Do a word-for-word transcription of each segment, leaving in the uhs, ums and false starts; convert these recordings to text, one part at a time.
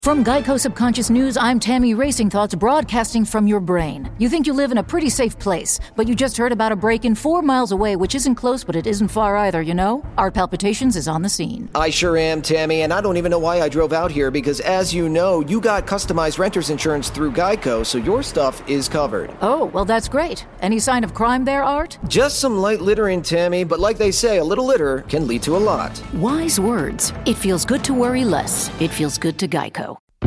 From Geico Subconscious News, I'm Tammy Racing Thoughts, broadcasting from your brain. You think you live in a pretty safe place, but you just heard about a break-in four miles away, which isn't close, but it isn't far either, you know? Art Palpitations is on the scene. I sure am, Tammy, and I don't even know why I drove out here, because as you know, you got customized renter's insurance through Geico, so your stuff is covered. Oh, well, that's great. Any sign of crime there, Art? Just some light littering, Tammy, but like they say, a little litter can lead to a lot. Wise words. It feels good to worry less. It feels good to Geico.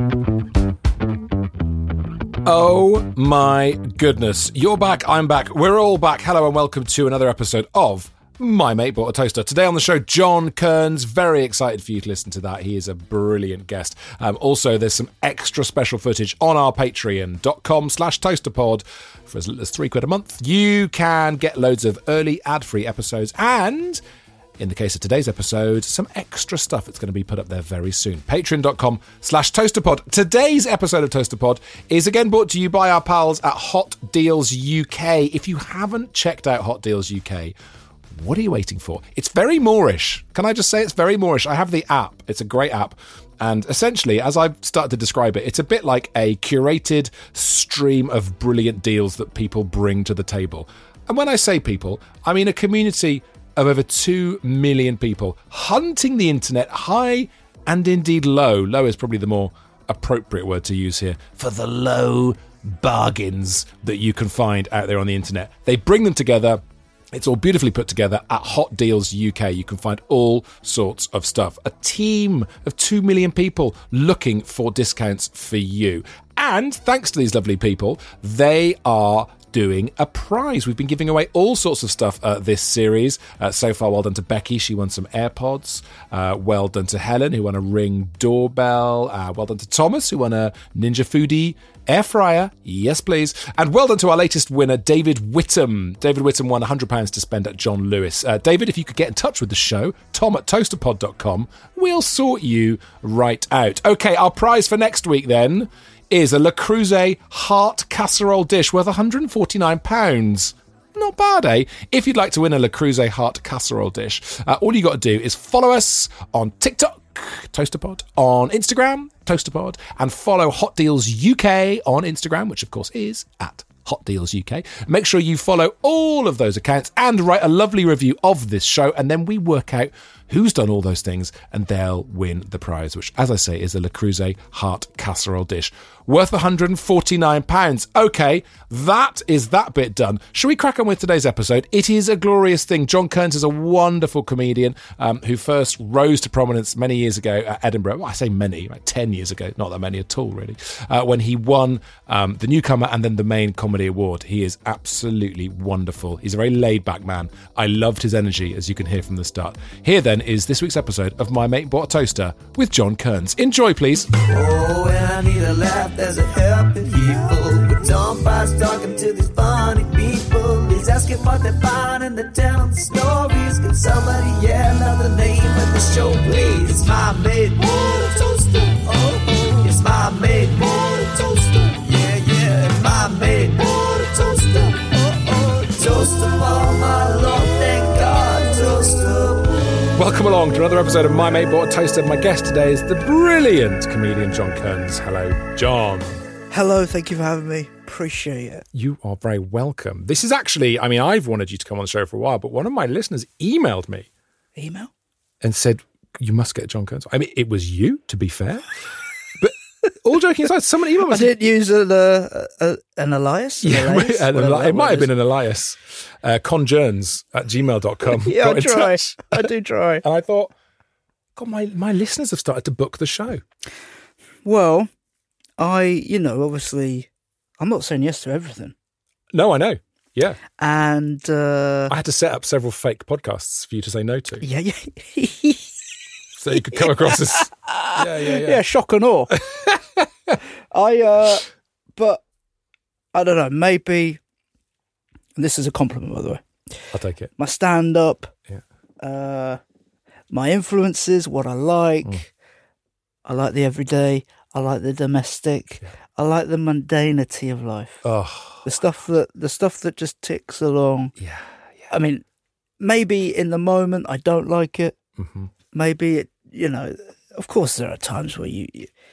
Oh my goodness. You're back, I'm back, we're all back. Hello and welcome to another episode of My Mate Bought a Toaster. Today on the show, John Kearns. Very excited for you to listen to that. He is a brilliant guest. Um, also, there's some extra special footage on our patreon.com slash toasterpod. For as little as three quid a month, you can get loads of early ad-free episodes and... in the case of today's episode, some extra stuff that's going to be put up there very soon. Patreon.com slash ToasterPod. Today's episode of ToasterPod is again brought to you by our pals at Hot Deals U K. If you haven't checked out Hot Deals U K, what are you waiting for? It's very Moorish. Can I just say it's very Moorish? I have the app. It's a great app. And essentially, as I've started to describe it, it's a bit like a curated stream of brilliant deals that people bring to the table. And when I say people, I mean a community of over two million people hunting the internet high and indeed low. Low is probably the more appropriate word to use here for the low bargains that you can find out there on the internet. They bring them together. It's all beautifully put together at Hot Deals U K. You can find all sorts of stuff. A team of two million people looking for discounts for you. And thanks to these lovely people, they are doing a prize. We've been giving away all sorts of stuff uh, this series. Uh, so far, well done to Becky. She won some AirPods. Uh, well done to Helen, who won a Ring doorbell. Uh, well done to Thomas, who won a Ninja Foodie air fryer. Yes, please. And well done to our latest winner, David Whittam. David Whittam won one hundred pounds to spend at John Lewis. Uh, David, if you could get in touch with the show, tom at toasterpod dot com, we'll sort you right out. Okay, our prize for next week then is a Le Creuset heart casserole dish worth one hundred forty-nine pounds. Not bad, eh? If you'd like to win a Le Creuset heart casserole dish, uh, all you got to do is follow us on TikTok, ToasterPod, on Instagram, ToasterPod, and follow Hot Deals U K on Instagram, which of course is at Hot Deals U K. Make sure you follow all of those accounts and write a lovely review of this show, and then we work out who's done all those things, and they'll win the prize, which, as I say, is a Le Creuset heart casserole dish worth one hundred forty-nine pounds. Okay, that is that bit done. Shall we crack on with today's episode? It is a glorious thing. John Kearns is a wonderful comedian um, who first rose to prominence many years ago at Edinburgh. Well, I say many, like ten years ago, not that many at all, really, uh, when he won um, the Newcomer and then the Main Comedy Award. He is absolutely wonderful. He's a very laid-back man. I loved his energy, as you can hear from the start. Here, then, is this week's episode of My Mate Bought a Toaster with John Kearns. Enjoy, please. Oh, and I need a laugh. There's a helping people. But Tom Pies talking to these funny people. He's asking what they find and they're telling the stories. Can somebody yell out the name of the show, please? It's My Mate Bought a Toaster. Oh, oh. It's My Mate Bought a Toaster. Yeah, yeah. It's My Mate Bought a Toaster. Oh, oh. Toaster for my Lord, thank God. Toaster. Welcome along to another episode of My Mate Bought a Toaster. My guest today is the brilliant comedian John Kearns. Hello, John. Hello, thank you for having me. Appreciate it. You are very welcome. This is actually, I mean, I've wanted you to come on the show for a while, but one of my listeners emailed me. Email? And said, you must get John Kearns. I mean, it was you, to be fair. But all joking aside, someone emailed me. I didn't use an, uh, uh, an alias? An yeah, alias? an, ali- it might have been an alias. Uh, conjourns at gmail dot com. Yeah, I try. I do try. And I thought, God, my, my listeners have started to book the show. Well, I, you know, obviously, I'm not saying yes to everything. No, I know. Yeah. And uh, I had to set up several fake podcasts for you to say no to. Yeah, yeah. So you could come across as yeah, yeah, yeah. Yeah, shock and awe. I, uh, but I don't know, maybe, and this is a compliment, by the way. I'll take it. My stand-up, yeah. uh, my influences, what I like. Mm. I like the everyday. I like the domestic. Yeah. I like the mundanity of life. Oh, the stuff that the stuff that just ticks along. Yeah, yeah. I mean, maybe in the moment I don't like it. Mm-hmm. Maybe it, you know. Of course, there are times where you, you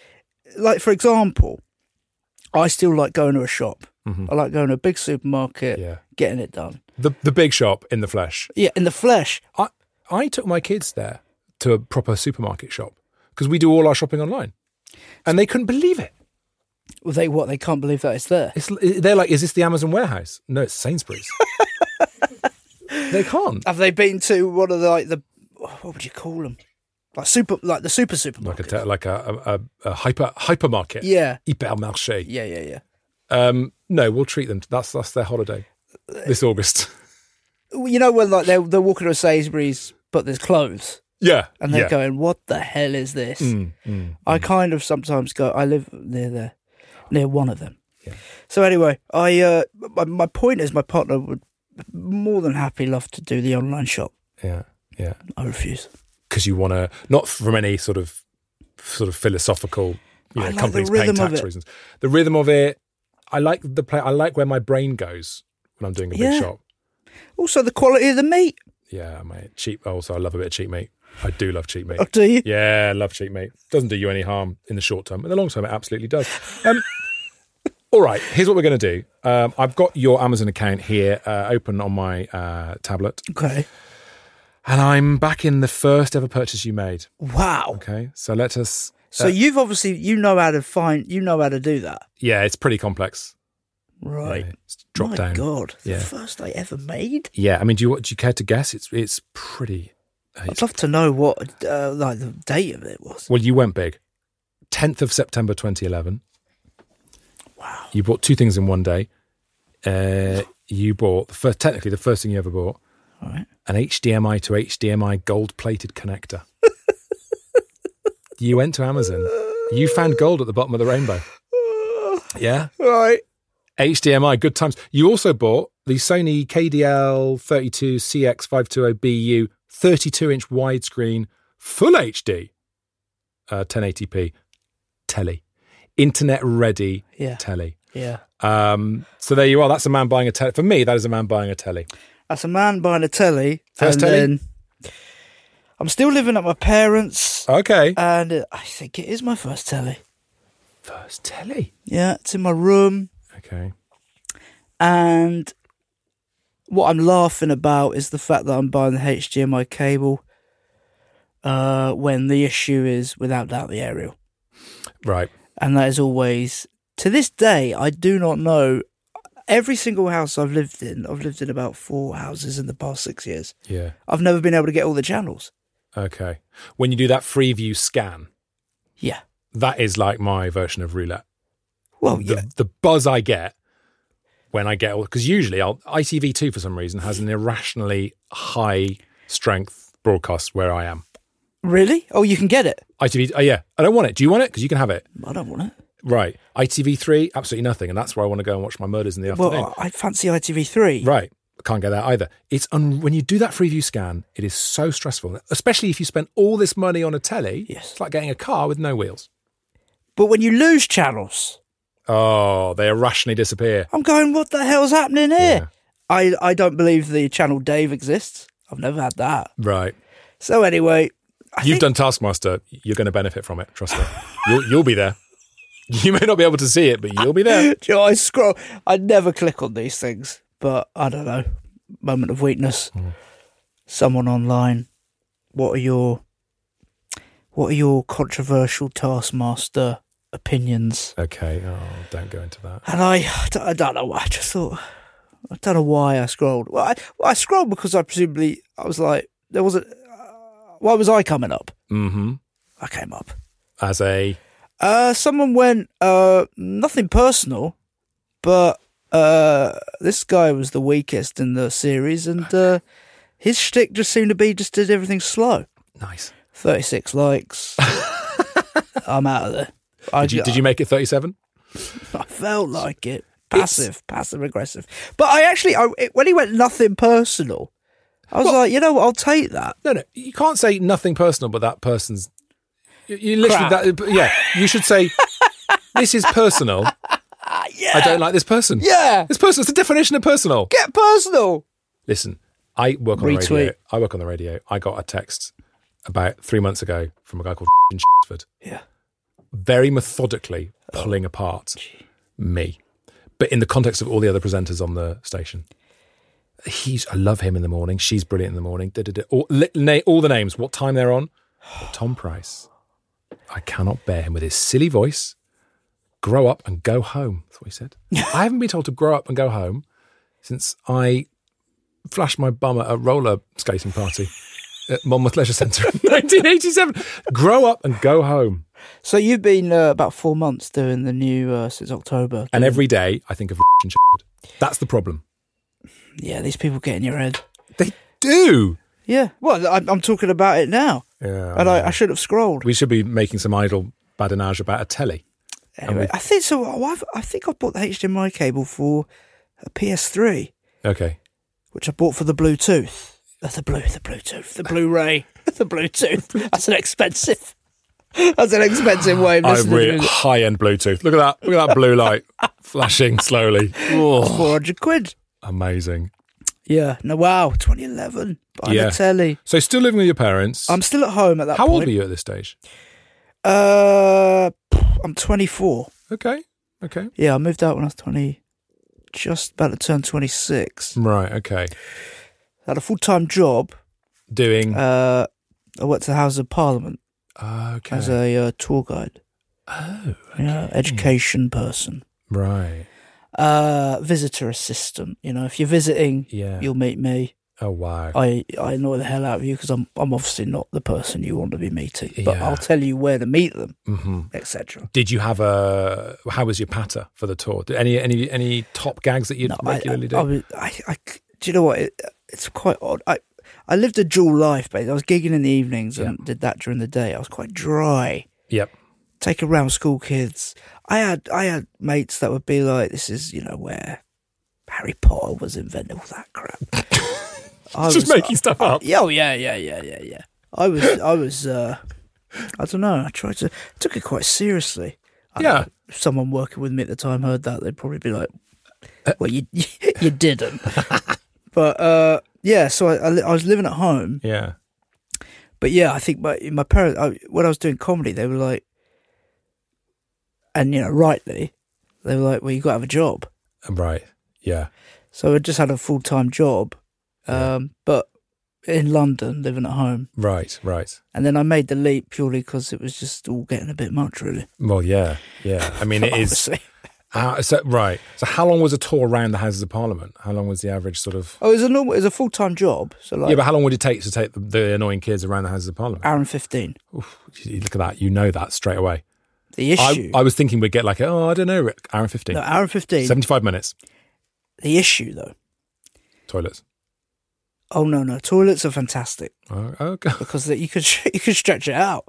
like, for example, I still like going to a shop. Mm-hmm. I like going to a big supermarket, Yeah. getting it done. The the big shop in the flesh. Yeah, in the flesh. I, I took my kids there to a proper supermarket shop because we do all our shopping online. And they couldn't believe it. Well, they what? They can't believe that it's there. It's, they're like, is this the Amazon warehouse? No, it's Sainsbury's. They can't. Have they been to one of the, like the, what would you call them? Like super, like the super Like supermarket. a like a, a, a hyper hypermarket. Yeah. Hypermarché. Yeah, yeah, yeah. Um, no, we'll treat them. That's that's their holiday this August. You know when like they're they're walking to a Sainsbury's, but there's clothes, Yeah, and they're yeah. going, "What the hell is this?" Mm, mm, I kind of sometimes go. I live near there, near one of them. Yeah. So anyway, I uh, my, my point is, my partner would more than happy love to do the online shop. yeah, yeah. I refuse. Because you want to, not from any sort of sort of philosophical, you I know, like the companies paying rhythm of tax it. reasons. The rhythm of it. I like the play. I like where my brain goes when I'm doing a big Yeah. shop. Also, the quality of the meat. Yeah, mate. Cheap. Also, I love a bit of cheap meat. I do love cheap meat. Oh, do you? Yeah, I love cheap meat. Doesn't do you any harm in the short term. In the long term, it absolutely does. Um, all right, here's what we're going to do. Um, I've got your Amazon account here uh, open on my uh, tablet. Okay. And I'm back in the first ever purchase you made. Wow. Okay, so let us... So you've obviously you know how to find you know how to do that, Yeah, it's pretty complex. right? Yeah, it's drop My down. God, the Yeah. first I ever made. Yeah, I mean, do you do you care to guess? It's it's pretty... uh, I'd It's, love to know what uh, like the date of it was. well, you went big. tenth of September twenty eleven. Wow. You bought two things in one day. Uh, you bought, the first, technically the first thing you ever bought, All right. an H D M I to H D M I gold-plated connector. You went to Amazon. You found gold at the bottom of the rainbow. Yeah? Right. H D M I, good times. You also bought the Sony K D L thirty-two C X five twenty B U thirty-two inch widescreen full H D uh, ten eighty p telly. Internet-ready Yeah. telly. Yeah. Um, so there you are. That's a man buying a telly. For me, that is a man buying a telly. That's a man buying a telly. First and telly? Then I'm still living at my parents', Okay. and uh, I think it is my first telly. First telly. Yeah, it's in my room, Okay. and what I'm laughing about is the fact that I'm buying the H D M I cable uh, when the issue is, without doubt, the aerial. Right. And that is always, to this day, I do not know. Every single house I've lived in, I've lived in about four houses in the past six years. Yeah. I've never been able to get all the channels. Okay. When you do that Freeview scan, Yeah. that is like my version of roulette. Well, The, yeah. the buzz I get when I get, because usually I'll, I T V two for some reason has an irrationally high strength broadcast where I am. Really? Oh, you can get it? I T V, oh yeah, I don't want it. Do you want it? Because you can have it. I don't want it. Right. I T V three, absolutely nothing. And that's where I want to go and watch my murders in the afternoon. Well, I fancy I T V three. Right. I can't get that either. It's un- when you do that Freeview scan, it is so stressful, especially if you spend all this money on a telly. Yes. It's like getting a car with no wheels. But when you lose channels, Oh, they irrationally disappear. I'm going, what the hell's happening here? Yeah. I, I don't believe the channel Dave exists. I've never had that. Right. So anyway, I You've think, done Taskmaster. You're going to benefit from it. Trust me. You'll, you'll be there. You may not be able to see it, but you'll be there. Do you know, I scroll. I never click on these things, but I don't know. Moment of weakness. Mm. Someone online. What are your What are your controversial Taskmaster opinions? Okay. Oh, don't go into that. And I, I don't know. I just thought. I don't know why I scrolled. Well, I, well, I scrolled because I presumably I was like, there was a. Uh, why was I coming up? Mm-hmm. I came up. As a... Uh, someone went, uh, nothing personal, but uh, this guy was the weakest in the series, and uh, his shtick just seemed to be just did everything slow. Nice. thirty-six likes. I'm out of there. I, Did you, did you make it thirty-seven? I felt like it. Passive, passive aggressive. But I actually, I, it, when he went nothing personal, I was Well- like, you know what, I'll take that. No, no. You can't say nothing personal, but that person's... You, you literally... Crap. That, yeah. You should say, this is personal. Yeah. I don't like this person. Yeah. This person, it's the definition of personal. Get personal. Listen, I work on the Retweet. radio. I work on the radio. I got a text about three months ago from a guy called in Sheffield. Yeah. very methodically pulling apart me. But in the context of all the other presenters on the station. He's, I love him in the morning. She's brilliant in the morning. Da, da, da. All, li, na, all the names, what time they're on. But Tom Price, I cannot bear him with his silly voice. Grow up and go home. That's what he said. I haven't been told to grow up and go home since I flashed my bum at a roller skating party at Monmouth Leisure Centre in nineteen eighty-seven. Grow up and go home. So you've been uh, about four months doing the new uh, since October. And every day I think of and That's the problem. Yeah, these people get in your head. They do. Yeah. Well, I'm, I'm talking about it now. Yeah. And I, I should have scrolled. We should be making some idle badinage about a telly. Anyway, I think so. oh, I've, I think I bought the H D M I cable for a P S three. Okay. Which I bought for the Bluetooth. Uh, the blue, the Bluetooth, the Blu-ray, the Bluetooth. That's an expensive. That's an expensive way of listening. I really high-end Bluetooth. Look at that. Look at that blue light flashing slowly. Four hundred quid. Amazing. Yeah. No. Wow. twenty eleven. Buying Yeah. a telly. So still living with your parents. I'm still at home at that How point. old are you at this stage? Uh, I'm twenty-four. Okay. Okay. Yeah, I moved out when I was twenty, just about to turn twenty-six. Right. Okay. I had a full-time job. Doing. Uh, I worked at the House of Parliament okay. as a uh, tour guide. Oh. You know, education person. Right. Uh, visitor assistant. You know, if you're visiting, Yeah. you'll meet me. Oh wow. I, I annoy the hell out of you because I'm I'm obviously not the person you want to be meeting. But Yeah. I'll tell you where to meet them, Mm-hmm. et cetera. Did you have a? How was your patter for the tour? Did any any any top gags that you'd No, I, regularly I, do? I, was- I, I, do you know what? It, it's quite odd. I I lived a dual life, basically. I was gigging in the evenings and Yeah. did that during the day. I was quite dry. Yep. Take around school kids. I had I had mates that would be like, "This is you know where Harry Potter was invented." All that crap. I Just was- making stuff up. Yeah, oh, yeah, yeah, yeah, yeah, yeah. I was, I was, uh, I don't know. I tried to took it quite seriously. I Yeah. know, if someone working with me at the time heard that, they'd probably be like, "Well, you you didn't." But uh, yeah, so I, I, li- I was living at home. Yeah. But yeah, I think my my parents, I, when I was doing comedy, they were like, and you know, rightly, they were like, "Well, you got to have a job." Right. Yeah. So I just had a full time job, um, but in London, living at home. Right. Right. And then I made the leap purely because it was just all getting a bit much, really. Well, yeah. Yeah. I mean, it is. Obviously. Uh, so, right. So, how long was a tour around the Houses of Parliament? How long was the average sort of? Oh, it was a normal, it was a full time job. So like Yeah, but how long would it take to take the, the annoying kids around the Houses of Parliament? hour and fifteen. Oof, you look at that. You know that straight away. The issue. I, I was thinking we'd get like, a, oh, I don't know, hour and fifteen. no, hour and fifteen. seventy-five minutes. The issue, though. Toilets. Oh no, no, toilets are fantastic Oh, okay. because you could you could stretch it out.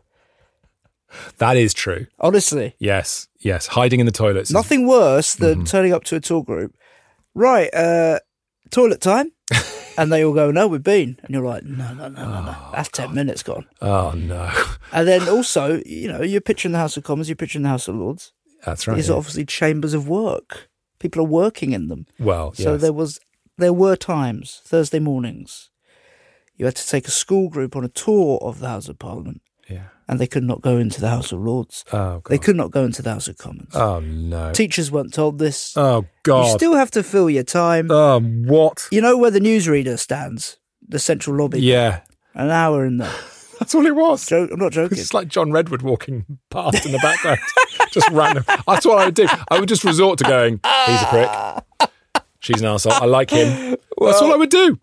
That is true. Honestly, Yes. Yes. Hiding in the toilets. is- nothing worse than Mm-hmm. turning up to a tour group. Right, uh, toilet time, and they all go, "No, we've been," and you're like, "No, no, no, no, no. That's ten minutes gone." Oh, no. And then also, you know, you're picturing the House of Commons, you're picturing the House of Lords. That's right. These yeah. are obviously chambers of work. People are working in them. Well, So yes. there was, there were times Thursday mornings, you had to take a school group on a tour of the House of Parliament, Yeah. and they could not go into the House of Lords. Oh, God. They could not go into the House of Commons. Oh, no. Teachers weren't told this. Oh, You God. still have to fill your time. Oh, what? You know where the newsreader stands, the central lobby. Yeah. An hour in there. That's all it was. Jo- I'm not joking. It's like John Redwood walking past in the background. Just random. That's what I would do. I would just resort to going, he's a prick. She's an arsehole. I like him. That's all I would do.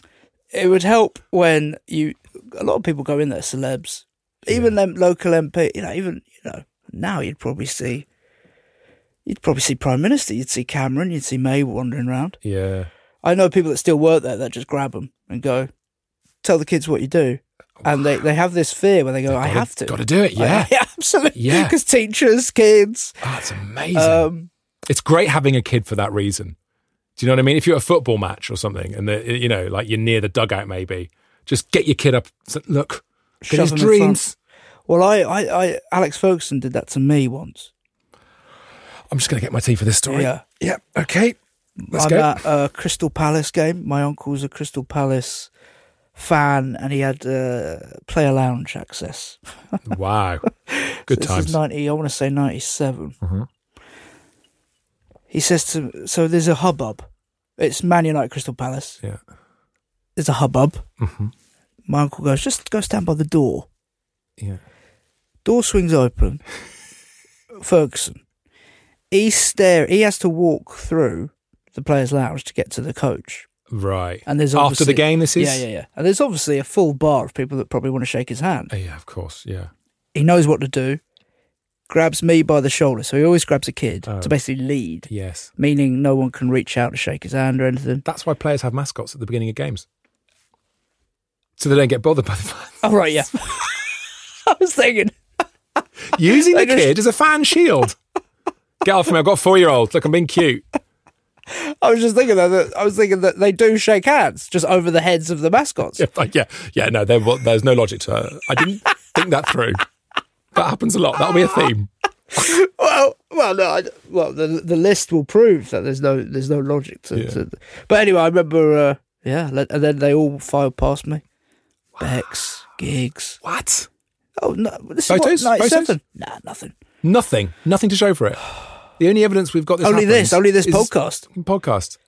It would help when you. A lot of people go in there, celebs, even them local M P. You know, even you know now you'd probably see. You'd probably see Prime Minister. You'd see Cameron. You'd see May wandering around. Yeah. I know people that still work there that just grab them and go, tell the kids what you do, and they, they have this fear where they go, I have to, Got to do it. Yeah. yeah, absolutely, Yeah. because teachers, kids, Oh, that's amazing. um, It's great having a kid for that reason. Do you know what I mean? If you're at a football match or something and, the, you know, like you're near the dugout maybe, just get your kid up. So, look, get Shove his him in front. dreams. Well, I, I, I, Alex Ferguson did that to me once. I'm just going to get my tea for this story. Yeah. Yeah. Okay. Let's I'm go. at a Crystal Palace game. My uncle's a Crystal Palace fan, and he had uh, player lounge access. Wow. Good so times. This is ninety. I want to say ninety-seven. Mm-hmm. He says to so there's a hubbub. It's Man United Crystal Palace. Yeah. There's a hubbub. Mm-hmm. My uncle goes, just go stand by the door. Yeah. Door swings open. Ferguson. He stare. He has to walk through the players' lounge to get to the coach. Right. And there's after obviously- the game. This is. Yeah, yeah, yeah. And there's obviously a full bar of people that probably want to shake his hand. Oh, yeah, of course. Yeah. He knows what to do. Grabs me by the shoulder. So he always grabs a kid Oh. to basically lead, Yes. meaning no one can reach out to shake his hand or anything. That's why players have mascots at the beginning of games, so they don't get bothered by the fans. Oh, right, yeah. I was thinking. Using the They just- kid as a fan shield. Get off me! I've got a four-year-old. Look, I'm being cute. I was just thinking that, that I was thinking that they do shake hands just over the heads of the mascots. Yeah, like, yeah, yeah. No, there, well, there's no logic to it. I didn't think that through. That happens a lot. That'll be a theme. Well, well, no, I, well, the the list will prove that there's no there's no logic to. Yeah. to but anyway, I remember, uh, yeah, le- and then they all filed past me. Bex, Giggs. What? Oh no, this Photos? is what, ninety-seven. Photos? Nah, nothing. Nothing. Nothing to show for it. The only evidence we've got this Only happens this, only this is podcast. Podcast.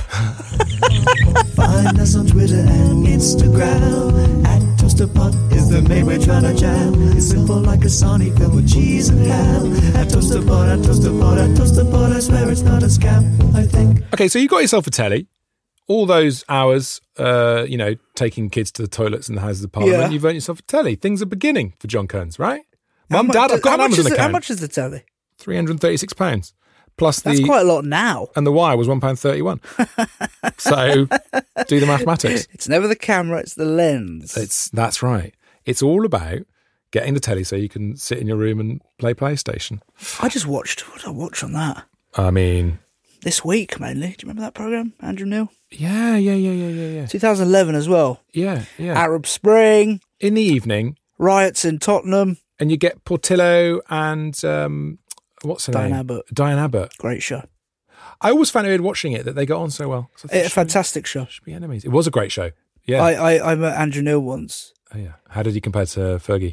Find us on Twitter and Instagram. At ToasterPod is the main we're trying to jam. It's simple like a Sonic filled with cheese and ham. At ToasterPod, at ToasterPod, at ToasterPod, I swear it's not a scam, I think. Okay, so you got yourself a telly. All those hours, uh, you know, taking kids to the toilets in the Houses of Parliament, Yeah. you've earned yourself a telly. Things are beginning for John Kearns, right? How Mum, much- Dad, I've got how an much Amazon is the- account. How much is the telly? three hundred and thirty-six pounds. Plus the... That's quite a lot now. And the wire was one pound thirty-one. So do the mathematics. It's never the camera, it's the lens. It's That's right. It's all about getting the telly so you can sit in your room and play PlayStation. I just watched, what did I watch on that? I mean, This week, mainly. Do you remember that programme, Andrew Neil? yeah, yeah, yeah, yeah, yeah, yeah. twenty eleven as well. Yeah, yeah. Arab Spring, In the evening, riots in Tottenham. and you get Portillo and um, what's her Diane name? Abbott. Diane Abbott. Great show. I always found it weird watching it that they got on so well. So I thought, A should fantastic show. we- should be enemies. It was a great show. Yeah. I, I, I met Andrew Neil once. oh, yeah. How did he compare to Fergie?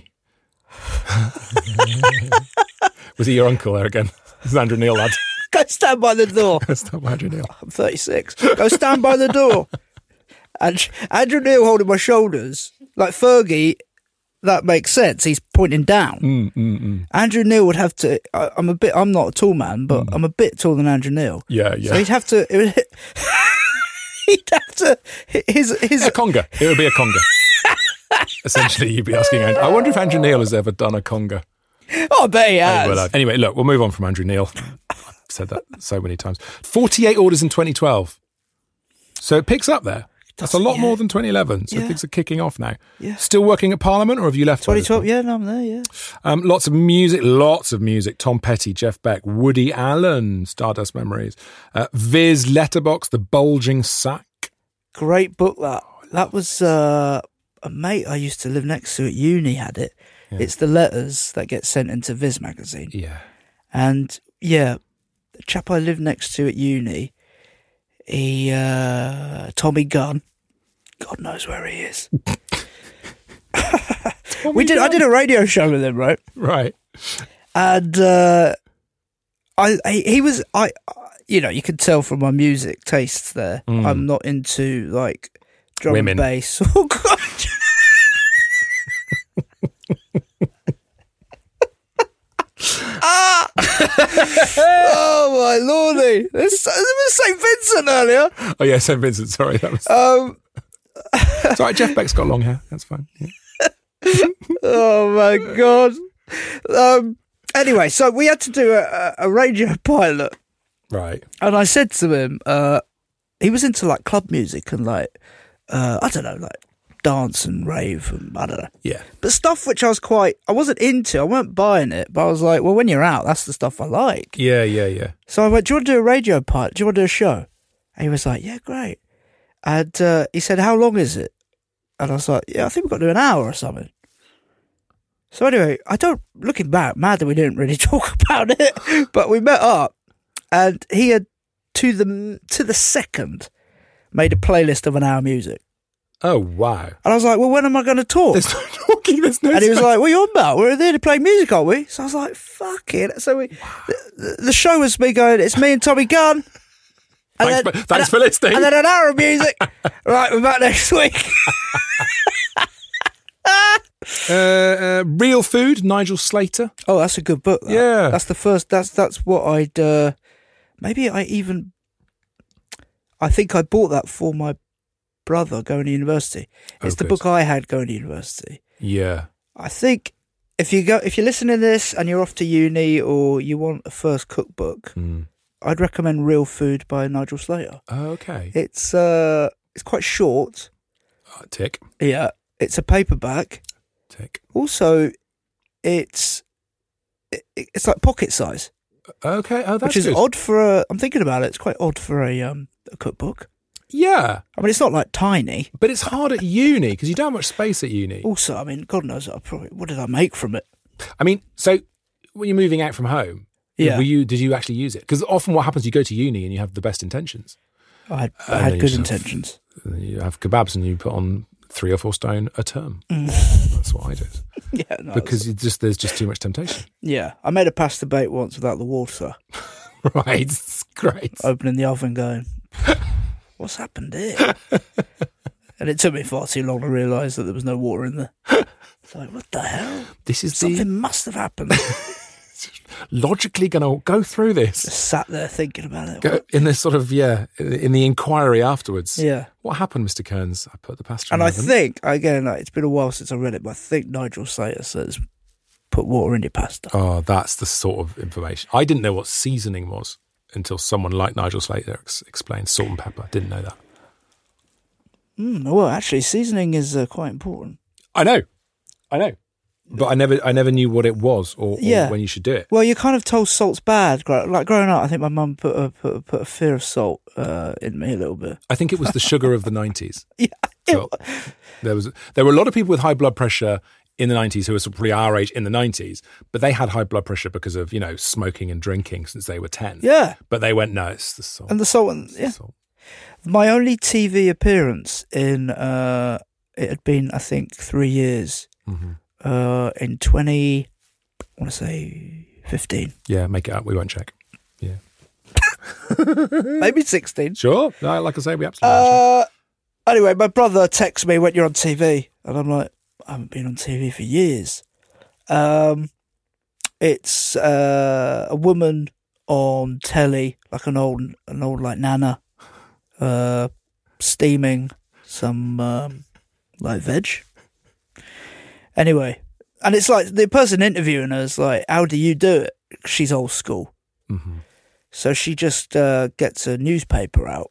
Was he your uncle there again? This is Andrew Neil, lad. Go stand by the door. Stop Andrew Neil. I'm thirty-six. Go stand by the door. And Andrew Neil holding my shoulders. Like Fergie, that makes sense. He's pointing down. Mm, mm, mm. Andrew Neil would have to. I, I'm a bit. I'm not a tall man, but I'm a bit taller than Andrew Neil. Yeah, yeah. So he'd have to. It would, he'd have to. His his. A conga. It would be a conga. Essentially, you'd be asking Andrew. I wonder if Andrew Neil has ever done a conga. Oh, I bet he has. Well, uh, anyway, look, we'll move on from Andrew Neil. I've said that so many times. forty-eight orders in twenty twelve. So it picks up there. That's a lot yeah. more than twenty eleven. So Yeah. things are kicking off now. Yeah. Still working at Parliament, or have you left? by twenty this twelve. point? Yeah, no, I'm there. Yeah. Um, lots of music, lots of music. Tom Petty, Jeff Beck, Woody Allen, Stardust Memories, uh, Viz, Letterbox, The Bulging Sack. Great book that. That was uh, a mate I used to live next to at uni had it. It's the letters that get sent into Viz magazine. Yeah. And yeah, the chap I lived next to at uni, he uh, Tommy Gunn, God knows where he is. we did. I did a radio show with him, right? Right. And uh, I, I, he was, I, you know, you can tell from my music tastes there. Mm. I'm not into like drum Women. and bass. Oh God. Ah! Oh my lordy! There's, there was Saint Vincent earlier. Oh, yeah, Saint Vincent. Sorry. That was. Um, It's all right. Jeff Beck's got long hair. That's fine. Yeah. oh my god! Um, anyway, so we had to do a, a radio pilot, Right. and I said to him, uh, he was into like club music and like uh, I don't know, like dance and rave and I don't know. Yeah. But stuff which I was quite, I wasn't into, I weren't buying it, but I was like, well, when you're out, that's the stuff I like. Yeah, yeah, yeah. So I went, do you want to do a radio pilot? Do you want to do a show? And he was like, yeah, great. And uh, he said, how long is it? And I was like, yeah, I think we've got to do an hour or something. So anyway, I don't, looking back, mad that we didn't really talk about it, but we met up and he had, to the to the second, made a playlist of an hour music. Oh, wow. And I was like, well, when am I going to talk? There's no talking, there's no And he was space. like, what are you on about? We're there to play music, aren't we? So I was like, fuck it. So we, the, the show was me going, it's me and Tommy Gunn. And Thanks, then, for, thanks and, for listening. And then an hour of music. Right, we're back next week. uh, uh, Real Food, Nigel Slater. Oh, that's a good book. That. Yeah. That's the first, that's that's what I'd, uh, maybe I even, I think I bought that for my brother going to university. It's Oh, the good. book I had going to university. Yeah. I think if you go, if you're listening to this and you're off to uni or you want a first cookbook, Mm. I'd recommend Real Food by Nigel Slater. Oh, okay. It's uh, it's quite short. Uh, tick, Yeah, it's a paperback. tick. Also, it's it, it's like pocket size, Okay. Oh, that's which is good. odd for a. I'm thinking about it. It's quite odd for a um a cookbook. Yeah, I mean, it's not like tiny. but it's hard at uni because you don't have much space at uni. Also, I mean, God knows, I probably what did I make from it? I mean, so when you're moving out from home, Yeah. were you did you actually use it? Because often what happens, you go to uni and you have the best intentions. I had, I And had then good you sort of- intentions. And you have kebabs and you put on three or four stone a term. Mm. That's what I did Yeah, no, because you just there's just too much temptation. yeah, I made a pasta bake once without the water. Right, it's great. Opening the oven, going, "What's happened here?" And it took me far too long to realise that there was no water in there. It's like, what the hell? This is Something the must have happened. logically going to go through this. Just sat there thinking about it. Go in this sort of yeah, in the inquiry afterwards. Yeah. What happened, Mister Kearns? I put the pasta. And in I the oven. think, again, like, it's been a while since I read it, but I think Nigel Slater says, put water in your pasta. Oh, that's the sort of information. I didn't know what seasoning was until someone like Nigel Slater ex- explained salt and pepper. Didn't know that. Mm, well, actually, seasoning is uh, quite important. I know, I know, but I never, I never knew what it was or, or Yeah. when you should do it. Well, you're kind of told salt's bad. Gro- Like growing up, I think my mum put a, put, a, put a fear of salt uh, in me a little bit. I think it was the sugar of the nineties. Yeah. So there was, there were a lot of people with high blood pressure in the nineties who were probably our age in the nineties, but they had high blood pressure because of, you know, smoking and drinking since they were ten. Yeah. But they went, no, it's the salt. And the salt, and, It's the yeah. salt. My only T V appearance in, uh, it had been, I think, three years, Mhm. uh, in twenty, I want to say fifteen, Yeah, make it up. We won't check. Yeah. maybe sixteen. Sure. No, like I say, we absolutely won't check. Uh, anyway, my brother texts me when you're on T V, and I'm like, I haven't been on T V for years. Um, it's uh, a woman on telly, like an old, an old like nana, uh, steaming some um, like veg. Anyway, and it's like the person interviewing her is like, "How do you do it?" She's old school, Mhm. so she just uh, gets a newspaper out.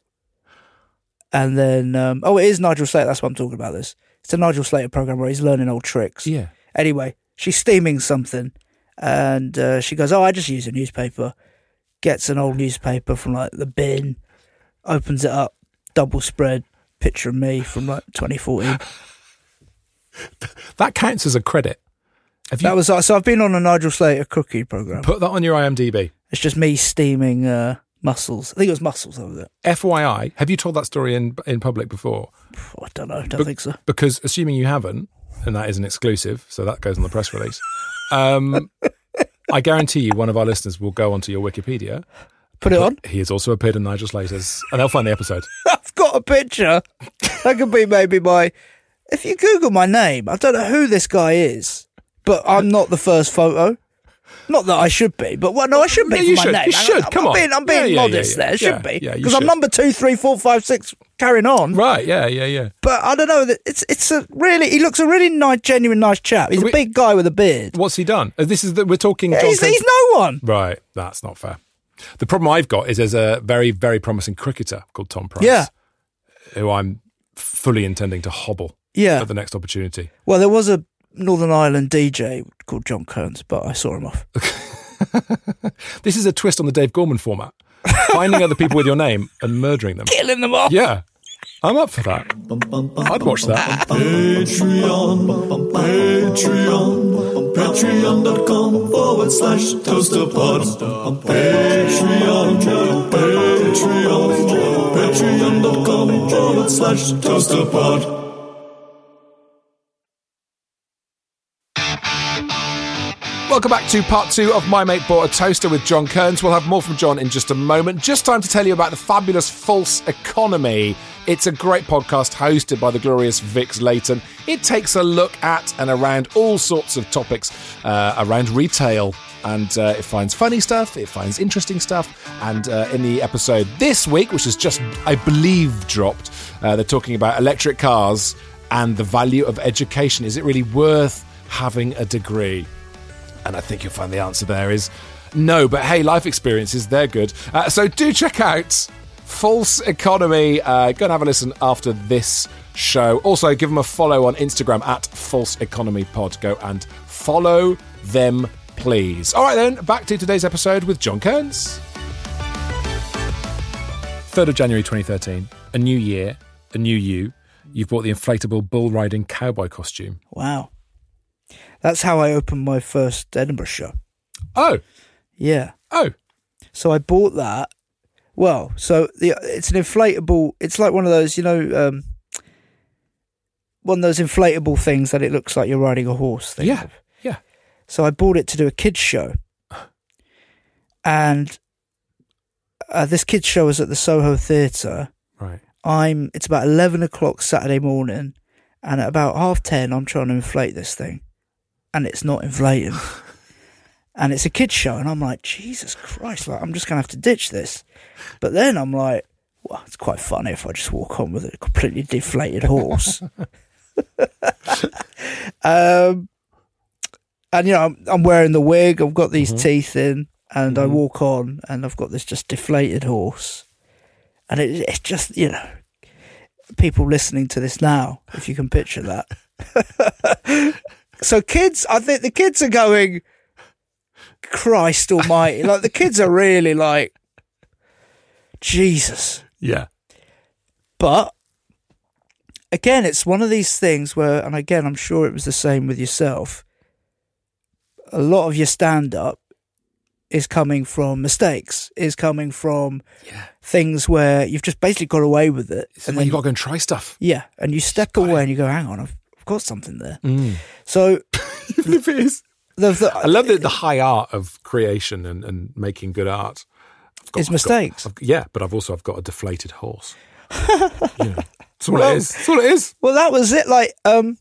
And then, um, oh, it is Nigel Slater. That's what I'm talking about. This it's a Nigel Slater program where he's learning old tricks. Yeah. Anyway, she's steaming something, and uh, she goes, "Oh, I just use a newspaper." Gets an old newspaper from like the bin, opens it up, double spread, picture of me from like twenty fourteen. That counts as a credit. Have you That was so. I've been on a Nigel Slater cookie program. put that on your I M D B? It's just me steaming uh, mussels. I think it was mussels. That was it. F Y I, have you told that story in in public before? Oh, I don't know. I don't But- think so. Because assuming you haven't, and that is an exclusive, so that goes on the press release, um, I guarantee you one of our listeners will go onto your Wikipedia. Put it on. He has also appeared in Nigel Slater's, and they'll find the episode. I've got a picture. That could be maybe my. If you Google my name, I don't know who this guy is, but I'm not the first photo. Not that I should be, but well, no, I should be Yeah, for you my should. name. You should. I'm, Come I'm on. Being, I'm being Yeah, yeah, modest yeah, there. yeah. It should Yeah, be yeah, you because I'm should. number two, three, four, five, six, carrying on. Right, yeah, yeah, yeah. But I don't know. that It's it's a really. He looks a really nice, genuine, nice chap. He's We- a big guy with a beard. What's he done? Uh, This is that we're talking. John He's, Coates- he's no one. Right, that's not fair. The problem I've got is there's a very, very promising cricketer called Tom Price. Yeah. Who I'm fully intending to hobble Yeah. at the next opportunity. Well, there was a Northern Ireland D J called John Kearns, but I saw him off. This is a twist on the Dave Gorman format. Finding other people with your name and murdering them. Killing them off. Yeah, I'm up for that. I'd watch that. Patreon, Patreon, patreon.com forward slash toasterpod. Patreon, Patreon, patreon.com forward slash toasterpod. welcome back to part two of My Mate Bought a Toaster with John Kearns. We'll have more from John in just a moment. Just time to tell you about the fabulous False Economy. It's a great podcast hosted by the glorious Vix Layton. It takes a look at and around all sorts of topics uh, around retail. And uh, it finds funny stuff, it finds interesting stuff. And uh, in the episode this week, which has just, I believe, dropped, uh, they're talking about electric cars and the value of education. Is it really worth having a degree? And I think you'll find the answer there is no. But hey, life experiences, they're good. Uh, so do check out False Economy. Uh, go and have a listen after this show. Also, give them a follow on Instagram at False Economy Pod. Go and follow them, please. All right then, back to today's episode with John Kearns. third of January twenty thirteen, a new year, a new you. You've bought the inflatable bull riding cowboy costume. Wow. That's how I opened my first Edinburgh show. Oh. Yeah. Oh. So I bought that. Well, so the it's an inflatable, it's like one of those, you know, um, one of those inflatable things that it looks like you're riding a horse. Thing. Yeah. Yeah. So I bought it to do a kids show. And uh, this kids show was at the Soho Theatre. Right. I'm. It's about eleven o'clock Saturday morning, and at about half ten, I'm trying to inflate this thing, and it's not inflating. And it's a kids show, and I'm like, Jesus Christ! Like, I'm just gonna have to ditch this. But then I'm like, well, it's quite funny if I just walk on with a completely deflated horse. um, and you know, I'm, I'm wearing the wig. I've got these mm-hmm. teeth in, and mm-hmm. I walk on, and I've got this just deflated horse. And it, it's just, you know, people listening to this now, if you can picture that. So kids, I think the kids are going, Christ almighty. Like, the kids are really like, Jesus. Yeah. But, again, it's one of these things where, and again, I'm sure it was the same with yourself, a lot of your stand-up is coming from mistakes, is coming from yeah. things where you've just basically got away with it. It's and then you've got to go and try stuff. Yeah, and you step away and you go, hang on, I've, I've got something there. Mm. So, even if it is. The, the, I love the, the high art of creation and, and making good art. I've got, it's I've mistakes. Got, yeah, but I've also I've got a deflated horse. You know, that's all well, it is. That's all it is. Well, that was it. Like, um,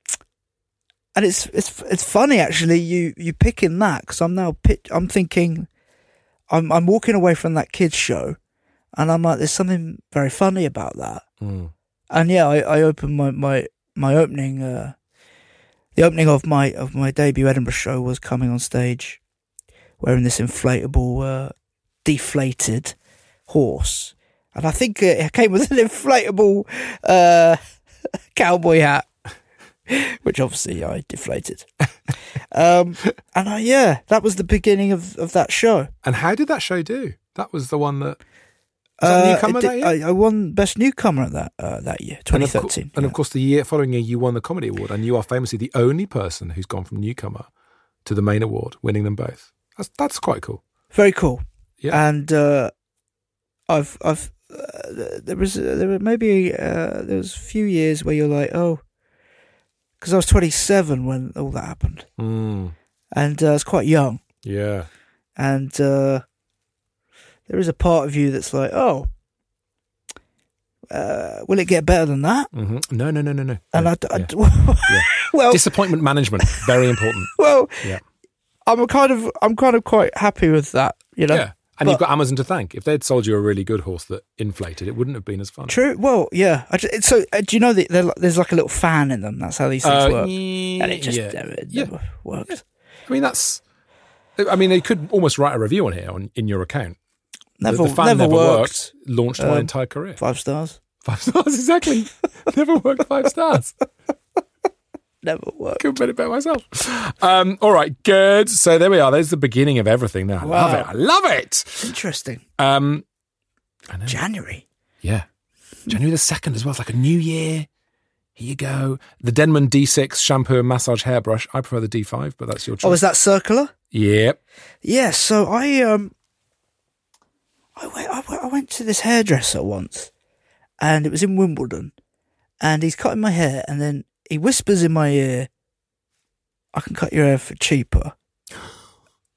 and it's it's it's funny actually. You you picking that because I'm now pitch, I'm thinking, I'm I'm walking away from that kids show, and I'm like, there's something very funny about that. Mm. And yeah, I, I opened my my my opening. Uh, the opening of my of my debut Edinburgh show was coming on stage, wearing this inflatable, uh, deflated horse, and I think it came with an inflatable uh, cowboy hat. Which obviously I deflated. um, and I, yeah, that was the beginning of, of that show. And how did that show do? That was the one that... Was uh, that newcomer did, that year? I, I won Best Newcomer at that uh, that year, twenty thirteen. And, of, co- yeah. and of course, the year following year, you won the Comedy Award, and you are famously the only person who's gone from newcomer to the main award, winning them both. That's that's quite cool. Very cool. Yeah. And uh, I've I've uh, there was uh, there were maybe uh, there was a few years where you're like, oh. Because I was twenty-seven when all that happened. Mm. And uh, I was quite young. Yeah. And uh, there is a part of you that's like, oh, uh, will it get better than that? Mm-hmm. No, no, no, no, no. And yeah. I, I, yeah. yeah. well, disappointment management, very important. Well, yeah. I'm kind of, I'm kind of quite happy with that, you know. Yeah. And but, you've got Amazon to thank. If they'd sold you a really good horse that inflated, it wouldn't have been as fun. True. Well, yeah. I just, so, uh, do you know that there's like a little fan in them? That's how these things uh, work. Yeah, and it just yeah, never, it yeah, never worked. Yeah. I mean, that's... I mean, they could almost write a review on here on in your account. Never, the, the fan never, never worked. worked. Launched um, my entire career. Five stars. Five stars, exactly. Never worked five stars. Never worked. Couldn't put it better myself. Um, all right, good. So there we are. There's the beginning of everything now. I wow. love it. I love it. Interesting. Um, I know. January. Yeah. January the second as well. It's like a new year. Here you go. The Denman D six shampoo and massage hairbrush. I prefer the D five, but that's your choice. Oh, is that circular? Yep. Yeah, so I um, I went, I went, I went to this hairdresser once, and it was in Wimbledon, and he's cutting my hair, and then he whispers in my ear, "I can cut your hair for cheaper."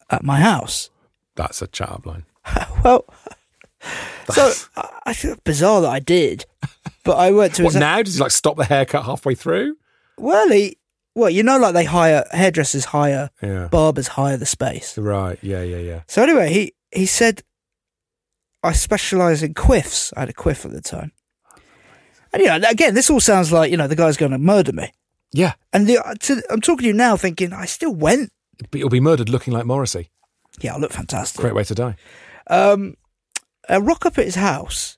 at my house. That's a chat-up line. Well, so I, I feel bizarre that I did, but I went to What, his now? Does he, like, stop the haircut halfway through? Well, he, well, you know, like they hire, hairdressers hire, Yeah. barbers hire the space. Right, yeah, yeah, yeah. So anyway, he, he said, I specialise in quiffs. I had a quiff at the time. And, you know, again, this all sounds like, you know, the guy's going to murder me. Yeah, And the, to, I'm talking to you now thinking, I still went. but you'll be murdered looking like Morrissey. Yeah, I look fantastic. Great way to die. Um, I rock up at his house.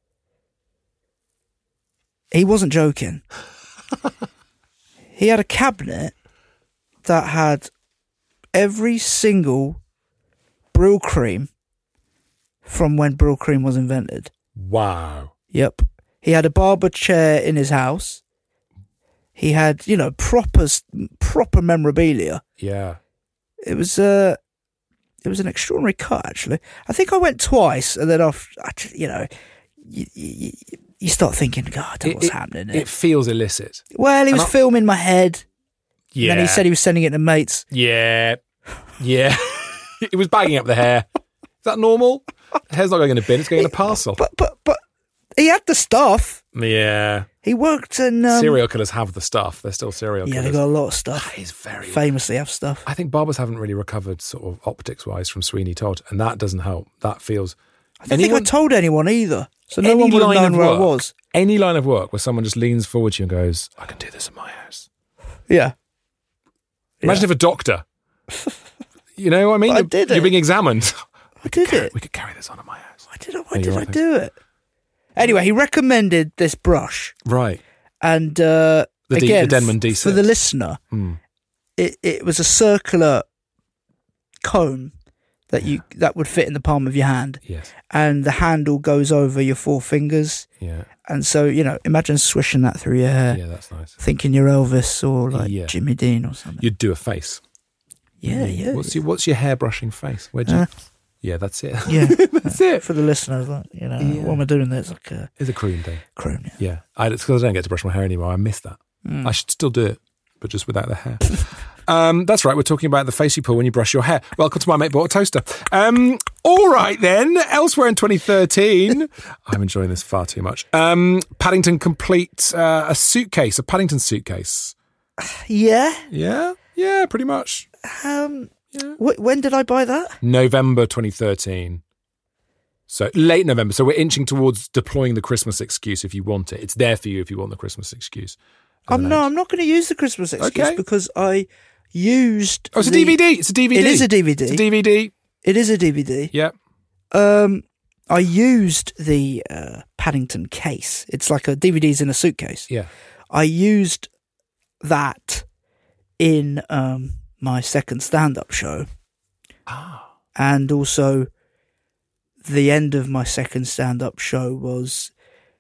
He wasn't joking. He had a cabinet that had every single Brill cream from when Brill cream was invented. Wow. Yep. He had a barber chair in his house. He had, you know, proper proper memorabilia. Yeah. It was uh, it was an extraordinary cut, actually. I think I went twice, and then off, you know, you, you, you start thinking, God, I don't know what's it, happening. It feels illicit. Well, he was And I- filming my head. Yeah. And then he said he was sending it to mates. Yeah. Yeah. It was bagging up the hair. Is that normal? The hair's not going in a bin, it's going in a parcel. But but but he had the stuff. Yeah. He worked in um, Serial killers have the stuff. They're still serial Yeah, killers. they got a lot of stuff. That is very... Famously have stuff. I think barbers haven't really recovered sort of optics-wise from Sweeney Todd, and that doesn't help. That feels... I don't think I told anyone either, so no any one would have line known of where work, I was. Any line of work where someone just leans forward to you and goes, I can do this in my house. Yeah. Imagine if a doctor... You know what I mean? Well, I You're- did You're it. being examined. I did Carry- it. We could carry this on at my house. Why did I, why Yeah, did you're I right, do it? Anyway, he recommended this brush. Right. And uh, The D- again, the Denman D f- six. for the listener, Mm. it, it was a circular comb that you that would fit in the palm of your hand, Yes. and the handle goes over your four fingers. Yeah. And so, you know, imagine swishing that through your hair, Yeah, that's nice. thinking you're Elvis or like Yeah. Jimmy Dean or something. You'd do a face. yeah, yeah, What's your What's your hair brushing face? Where'd you? Uh, yeah, that's it. yeah. That's it. For the listeners, like, you know, Yeah. what am I doing there? It's like a It's a cream day. croon. Yeah. Yeah, I, it's because I don't get to brush my hair anymore. I miss that. Mm. I should still do it, but just without the hair. um, that's right. We're talking about the face you pull when you brush your hair. Welcome to My Mate Bought a Toaster. Um, all right then. Elsewhere in twenty thirteen, I'm enjoying this far too much. Um, Paddington complete uh, a suitcase, a Paddington suitcase. Yeah. Yeah, yeah, pretty much. Um. Yeah. Wh- when did I buy that? November twenty thirteen. So late November. So we're inching towards deploying the Christmas excuse if you want it. It's there for you if you want the Christmas excuse. I'm no, I'm not going to use the Christmas excuse Okay. because I used. Oh, it's a the- D V D. It's a D V D. It is a D V D. It's a D V D. It is a D V D. Yeah. Um, I used the uh, Paddington case. It's like a D V D's in a suitcase. Yeah. I used that in um, my second stand-up show, Ah. and also the end of my second stand-up show was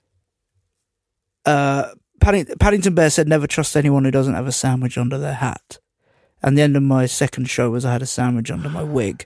uh, Paddington, Paddington Bear said, "Never trust anyone who doesn't have a sandwich under their hat." And the end of my second show was I had a sandwich under my wig.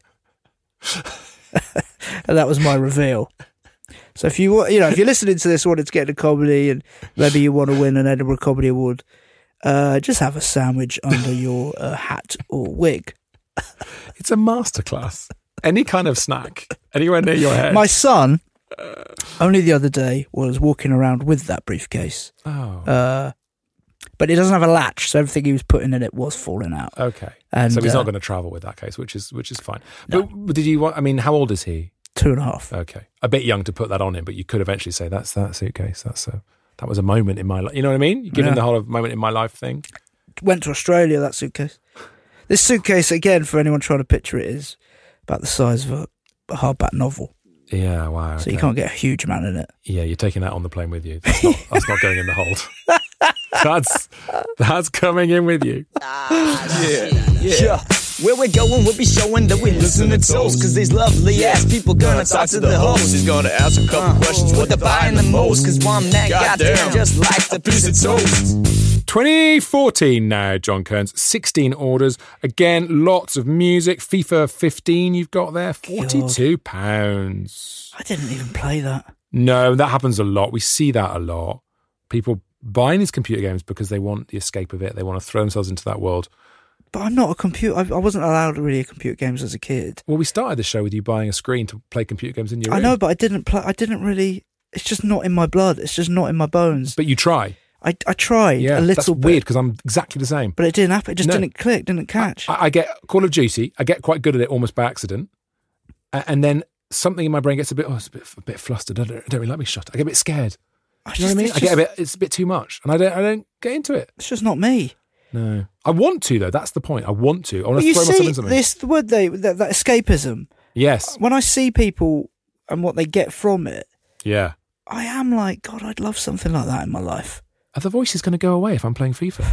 And that was my reveal. So if you wa- you know if you're listening to this, wanting to get into comedy, and maybe you want to win an Edinburgh Comedy Award, uh, just have a sandwich under your uh, hat or wig. It's a masterclass. Any kind of snack anywhere near your head. My son, only the other day, was walking around with that briefcase, oh. uh, but it doesn't have a latch, so everything he was putting in it was falling out. okay. And, so he's uh, not going to travel with that case, which is which is fine. No. But, but did you want? I mean, how old is he? Two and a half. Okay, a bit young to put that on him, but you could eventually say that's that suitcase. That's a that was a moment in my life. You know what I mean? You give him Yeah. the whole of moment in my life thing. Went to Australia, that suitcase. This suitcase, again, for anyone trying to picture it, is about the size of a, a hardback novel. Yeah. Wow. So you okay. can't get a huge amount in it. Yeah, you're taking that on the plane with you. That's not, that's not going in the hold. That's that's coming in with you. Yeah. Where we're going, we'll be showing that we listen to toast. Cause these lovely ass people gonna talk to the host. He's gonna ask a couple Uh, questions. what they're buying the most. Cause one that Goddamn. goddamn just like the piece of toast. twenty fourteen now, John Kearns. sixteen orders. Again, lots of music. FIFA fifteen you've got there. forty-two pounds. I didn't even play that. No, that happens a lot. We see that a lot. People buying these computer games because they want the escape of it. They want to throw themselves into that world. But I'm not a computer. I, I wasn't allowed really computer games as a kid. Well, we started the show with you buying a screen to play computer games in your I room. know, but I didn't play. I didn't really. It's just not in my blood. It's just not in my bones. But you try. I, I tried Yeah, a little that's bit. weird because I'm exactly the same. But it didn't happen. It just No. didn't click, didn't catch. I, I get Call of Duty. I get quite good at it almost by accident. A- And then something in my brain gets a bit, oh, it's a bit, a bit flustered. I don't, I don't really like me shut. I get a bit scared. I Do you know what I mean? it's I get a just- bit, it's a bit too much. And I don't, I don't get into it. It's just not me. No. I want to, though. That's the point. I want to. I want But to you throw myself see, in something. this the word they that, that escapism. Yes. When I see people and what they get from it, Yeah. I am like, God, I'd love something like that in my life. Are the voices going to go away if I'm playing FIFA?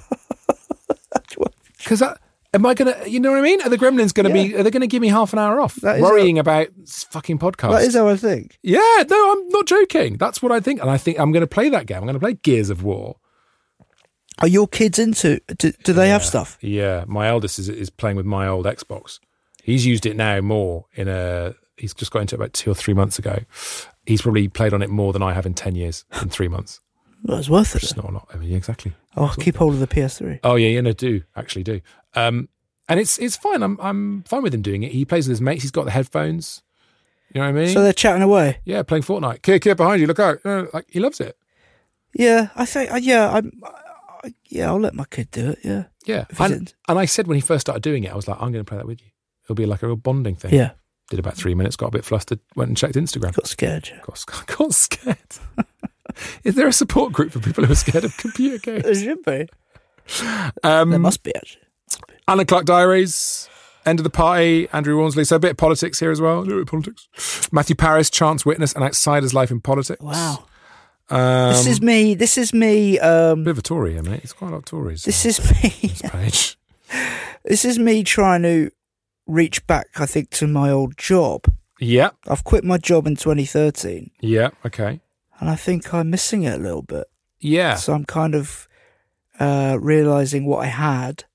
Because am I going to, you know what I mean? Are the gremlins going to be, are they going to give me half an hour off? That is Worrying about s- fucking podcasts. That is how I think. Yeah, no, I'm not joking. That's what I think. And I think I'm going to play that game. I'm going to play Gears of War. Are your kids into? Do, do they have stuff? Yeah, my eldest is is playing with my old Xbox. He's used it now more in a, he's just got into it about two or three months ago. He's probably played on it more than I have in ten years, in three months. Well, it's worth it. It's not a lot. I mean, yeah, exactly. I'll keep hold of the P S three. Oh yeah, yeah, no, do actually do. Um, and it's it's fine. I'm I'm fine with him doing it. He plays with his mates. He's got the headphones. You know what I mean? So they're chatting away. Yeah, playing Fortnite. Kid, kid behind you, look out! Uh, like he loves it. Yeah, I think. uh, Yeah, I'm. I, yeah, I'll let my kid do it. Yeah. Yeah, If he's and, in- and I said when he first started doing it, I was like, I'm going to play that with you. It'll be like a real bonding thing. Yeah. Did about three minutes, got a bit flustered, went and checked Instagram. Got scared. Yeah. Got, got scared. Is there a support group for people who are scared of computer games? There should be. Um, There must be actually. Anna Clark Diaries, End of the Party, Andrew Walmsley. So a bit of politics here as well. A little bit of politics. Matthew Paris, Chance Witness, and Outsider's Life in Politics. Wow. Um, This is me. This is me. Um, bit of a Tory here, mate. It's quite a lot of Tories. this on is me. this page. This is me trying to reach back. I think to my old job. Yeah, I've quit my job in twenty thirteen, yeah, okay. and I think I'm missing it a little bit. Yeah, So I'm kind of uh, realizing what I had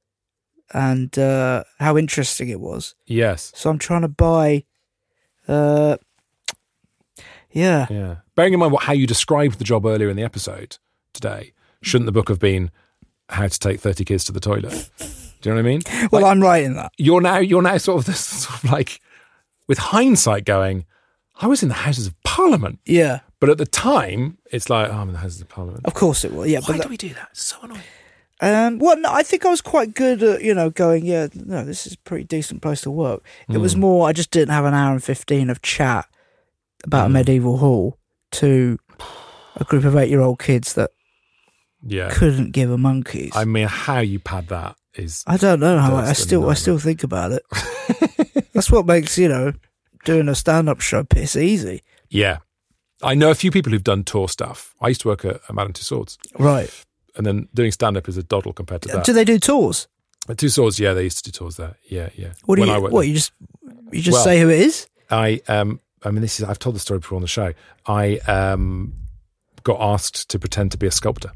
and uh, how interesting it was. yes, So I'm trying to buy. Uh, yeah. yeah. Bearing in mind what how you described the job earlier in the episode today, shouldn't the book have been How to Take thirty Kids to the Toilet? Do you know what I mean? Well, Like, I'm writing that. you're now you're now sort of this sort of like with hindsight going, I was in the Houses of Parliament, Yeah. but at the time it's like, oh, I'm in the Houses of Parliament. Of course it will. Yeah. Why but do that- we do that? It's so annoying. Um, well, no, I think I was quite good at, you know, going, yeah, no, this is a pretty decent place to work. It was Hmm. more, I just didn't have an hour and fifteen of chat about Hmm. a medieval hall to a group of eight-year-old kids that Yeah, couldn't give a monkey's. I mean, how you pad that is I don't know how I, I That's a still I nightmare. still think about it. That's what makes, you know, doing a stand-up show piss easy. yeah. I know a few people who've done tour stuff. I used to work at, at Madame Tussauds, Right. and then doing stand up is a doddle compared to that. Do they do tours? At Tussauds, yeah, they used to do tours there. Yeah, yeah. What do When you I worked what there. you just you just Well- say who it is? I um I mean this is I've told the story before on the show. I um got asked to pretend to be a sculptor.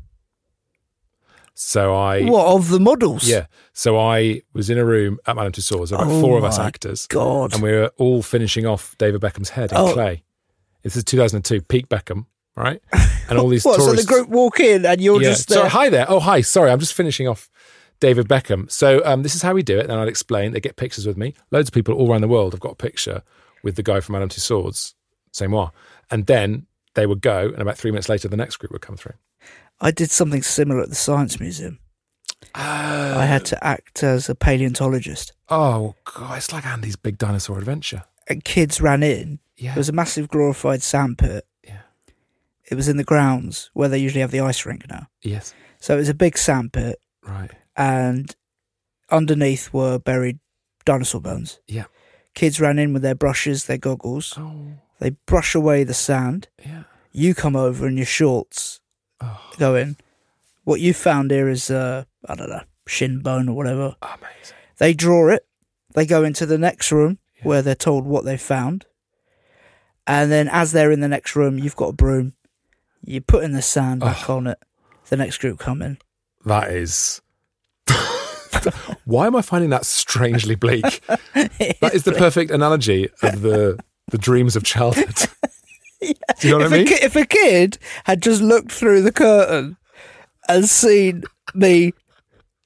So I What of the models? yeah. So I was in a room at Madame Tussauds, there were about Oh four of us my actors. God. And we were all finishing off David Beckham's head in Oh. clay. This is two thousand two, peak Beckham, right? And all these What? So tourists. the group walk in and you're yeah. just there. So hi there. Oh hi, sorry, I'm just finishing off David Beckham. So um, this is how we do it. And I'd explain. They get pictures with me. Loads of people all around the world have got a picture with the guy from Madame Tussauds, c'est moi. And then they would go, and about three minutes later, the next group would come through. I did something similar at the Science Museum. I had to act as a paleontologist. Oh God, it's like Andy's Big Dinosaur Adventure. And kids ran in. Yeah. There was a massive glorified sandpit. Yeah. It was in the grounds where they usually have the ice rink now. Yes. So it was a big sandpit, Right. and underneath were buried dinosaur bones. Yeah. Kids ran in with their brushes, their goggles. Oh. They brush away the sand. Yeah. You come over in your shorts, Oh. go in. What you found here is, uh, I don't know, shin bone or whatever. Amazing. They draw it. They go into the next room where they're told what they found. And then as they're in the next room, you've got a broom. You put in the sand back on it. The next group come in. That is. Why am I finding that strangely bleak? That is the perfect analogy of the the dreams of childhood. Do you know what If, I mean? a ki- if a kid had just looked through the curtain and seen me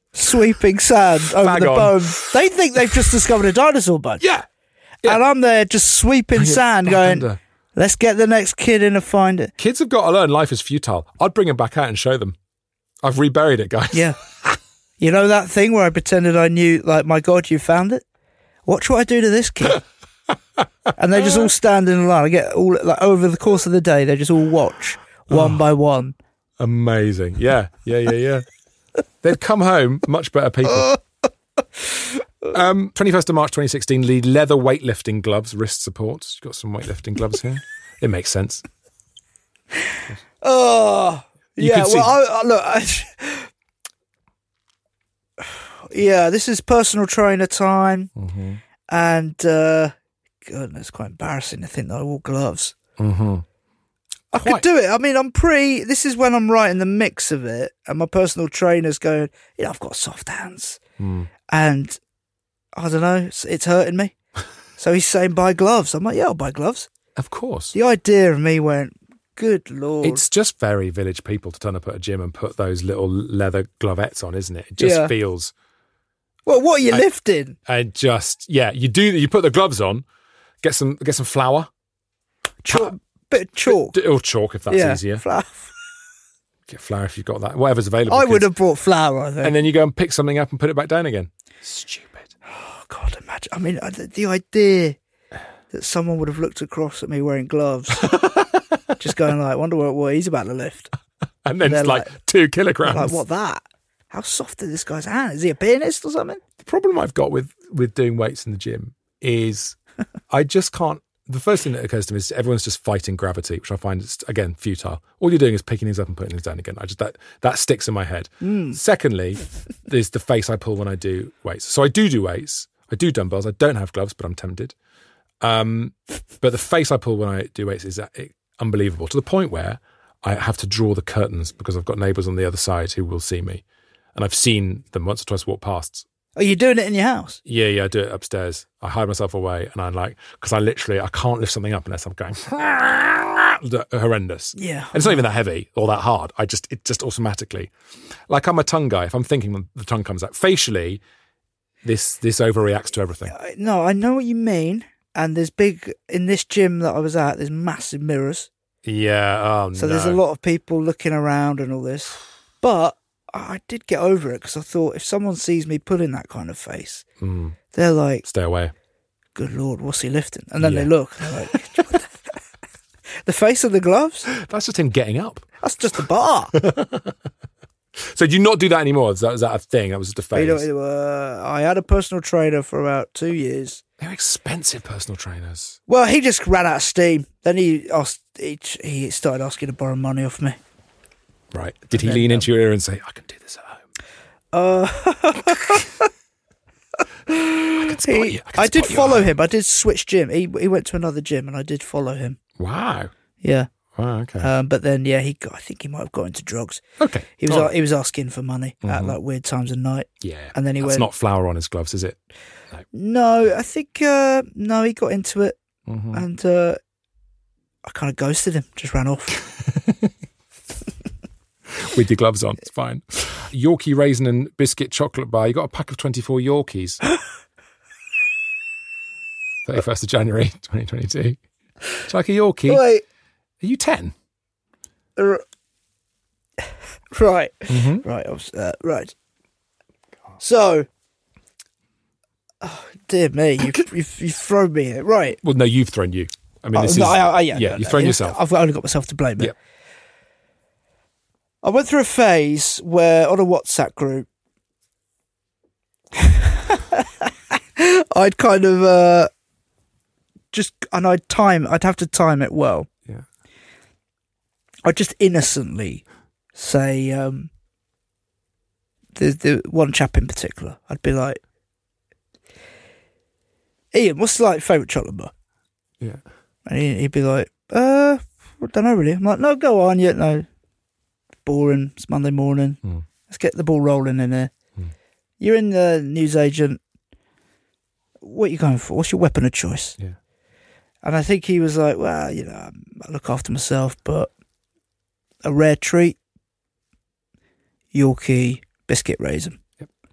sweeping sand over Bag the on. bone. They think they've just discovered a dinosaur bone. Yeah. yeah. And I'm there just sweeping Bring it sand back going, under. let's get the next kid in and find it. Kids have got to learn life is futile. I'd bring them back out and show them. I've reburied it, guys. Yeah. You know that thing where I pretended I knew, like, my God, you found it? Watch what I do to this kid. And they just all stand in a line. I get all, like, over the course of the day, they just all watch one by one. Amazing. Yeah, yeah, yeah, yeah. They'd come home much better people. Um, twenty-first of March twenty sixteen, the leather weightlifting gloves, wrist supports. You've got some weightlifting gloves here. It makes sense. Oh, You yeah. can see- Well, I, I, look, I, yeah, this is personal trainer time. Mm-hmm. And, uh, goodness, it's quite embarrassing to think that I wore gloves. Mm-hmm. I Quite. could do it. I mean, I'm pretty. This is when I'm right in the mix of it, and my personal trainer's going, you know, I've got soft hands, Mm. and I don't know, it's, it's hurting me. So he's saying buy gloves. I'm like, yeah, I'll buy gloves. Of course. The idea of me went, good lord, It's just very village people to turn up at a gym and put those little leather glovettes on, isn't it? It just Yeah. feels... well, what are you I- lifting? And just, yeah, you do, you put the gloves on, get some get some flour. Chalk, bit of chalk. D- Or chalk if that's yeah, easier. flour. Get flour if you've got that. Whatever's available. I would kids. have brought flour. I think. And then you go and pick something up and put it back down again. Stupid. Oh, God, imagine. I mean, uh, the, the idea that someone would have looked across at me wearing gloves, just going like, wonder what, what he's about to lift. And then They're it's like, like- two kilograms. Like, what that? How soft is this guy's hand? Is he a pianist or something? The problem I've got with, with doing weights in the gym is I just can't. The first thing that occurs to me is everyone's just fighting gravity, which I find is, again, futile. All you're doing is picking things up and putting things down again. I just that that sticks in my head. Mm. Secondly, there's the face I pull when I do weights. So I do do weights. I do dumbbells. I don't have gloves, but I'm tempted. Um, but the face I pull when I do weights is uh, unbelievable, to the point where I have to draw the curtains because I've got neighbours on the other side who will see me. And I've seen them once or twice walk past. Are you doing it in your house? Yeah, yeah, I do it upstairs. I hide myself away and I'm like, because I literally, I can't lift something up unless I'm going horrendous. Yeah. And it's not even that heavy or that hard. I just, it just automatically, like I'm a tongue guy. If I'm thinking, the tongue comes out. Facially, this this overreacts to everything. I- No, I know what you mean. And there's big, in this gym that I was at, there's massive mirrors. Yeah, oh So no. there's a lot of people looking around and all this. But I did get over it because I thought if someone sees me putting that kind of face, Mm, they're like, stay away. good Lord, what's he lifting? And then Yeah. they look. And they're like, the face of the gloves? That's just him getting up. That's just a bar. So do you not do that anymore? Is that, is that a thing? That was just a phase? You know, uh, I had a personal trainer for about two years. They're expensive personal trainers. Well, he just ran out of steam. Then he asked, he, he started asking to borrow money off me. Right. Did he then, lean um, into your ear and say, I can do this at home? Uh, I can spot he, you. I, can I did spot you follow at home." him. I did switch gym. He he went to another gym, and I did follow him. Wow. Yeah. Wow, okay. Um, but then, yeah, he got, I think he might have got into drugs. okay. He was Oh, a- he was asking for money at like weird times of night. yeah. and then he That's went- not flour on his gloves, is it? No, I think uh, no, he got into it, Mm-hmm. and uh, I kind of ghosted him. Just ran off. With your gloves on, it's fine. Yorkie raisin and biscuit chocolate bar. You got a pack of twenty-four Yorkies. thirty-first of January, twenty twenty-two. Do you like a Yorkie? Wait, Are you ten? r- right, Mm-hmm. right, I was, uh, right. So, oh, dear me, you've, you've you've thrown me here. Right. Well, no, you've thrown you. I mean, Oh, this no, is... I, I, yeah, yeah, no, you've no, thrown it- yourself. I've only got myself to blame. Yep. I went through a phase where on a WhatsApp group, I'd kind of uh, just, and I'd time, I'd have to time it well. Yeah. I'd just innocently say, um, the the one chap in particular, I'd be like, Ian, what's like favourite chocolate bar? Yeah. And he, he'd be like, uh, I don't know really. I'm like, no, go on, yeah, no. Boring. It's Monday morning. Mm. Let's get the ball rolling in here. Mm. You're in the newsagent. What are you going for? What's your weapon of choice? Yeah. And I think he was like, well, you know, I look after myself, but a rare treat, Yorkie biscuit raisin. Yep.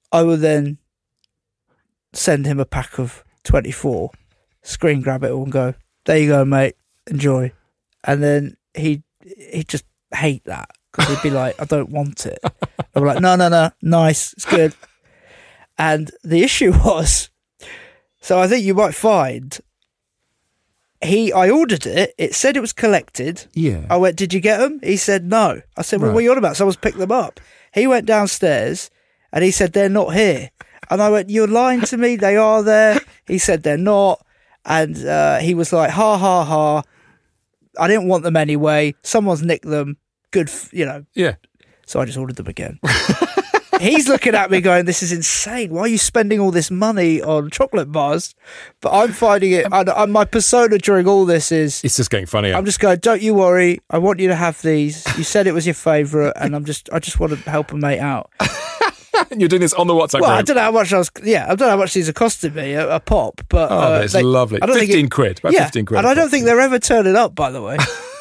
I would then send him a pack of twenty-four, screen grab it all and go, there you go, mate, enjoy. And then he'd, he'd just hate that because he'd be like, I don't want it. I'm like, no, no, no, nice, it's good. And the issue was, so I think you might find, he, I ordered it, it said it was collected. Yeah. I went, did you get them? He said, no. I said, well, Right. what are you on about? Someone's picked them up. He went downstairs and he said, they're not here. And I went, you're lying to me, they are there. He said, they're not. And uh, he was like, ha, ha, ha. I didn't want them anyway. Someone's nicked them. Good, f-, you know. Yeah. So I just ordered them again. He's looking at me going, this is insane. Why are you spending all this money on chocolate bars? But I'm finding it, and, and my persona during all this is, It's just getting funnier. I'm just going, don't you worry. I want you to have these. You said it was your favourite, and I'm just, I just want to help a mate out. You're doing this on the WhatsApp Well, I group. don't know how much I was, yeah, I don't know how much these are costing me, a, a pop, but. Oh, uh, that's they- lovely. I don't think fifteen it- quid. About yeah, fifteen quid. and I a don't pop. think they're ever turning up, by the way.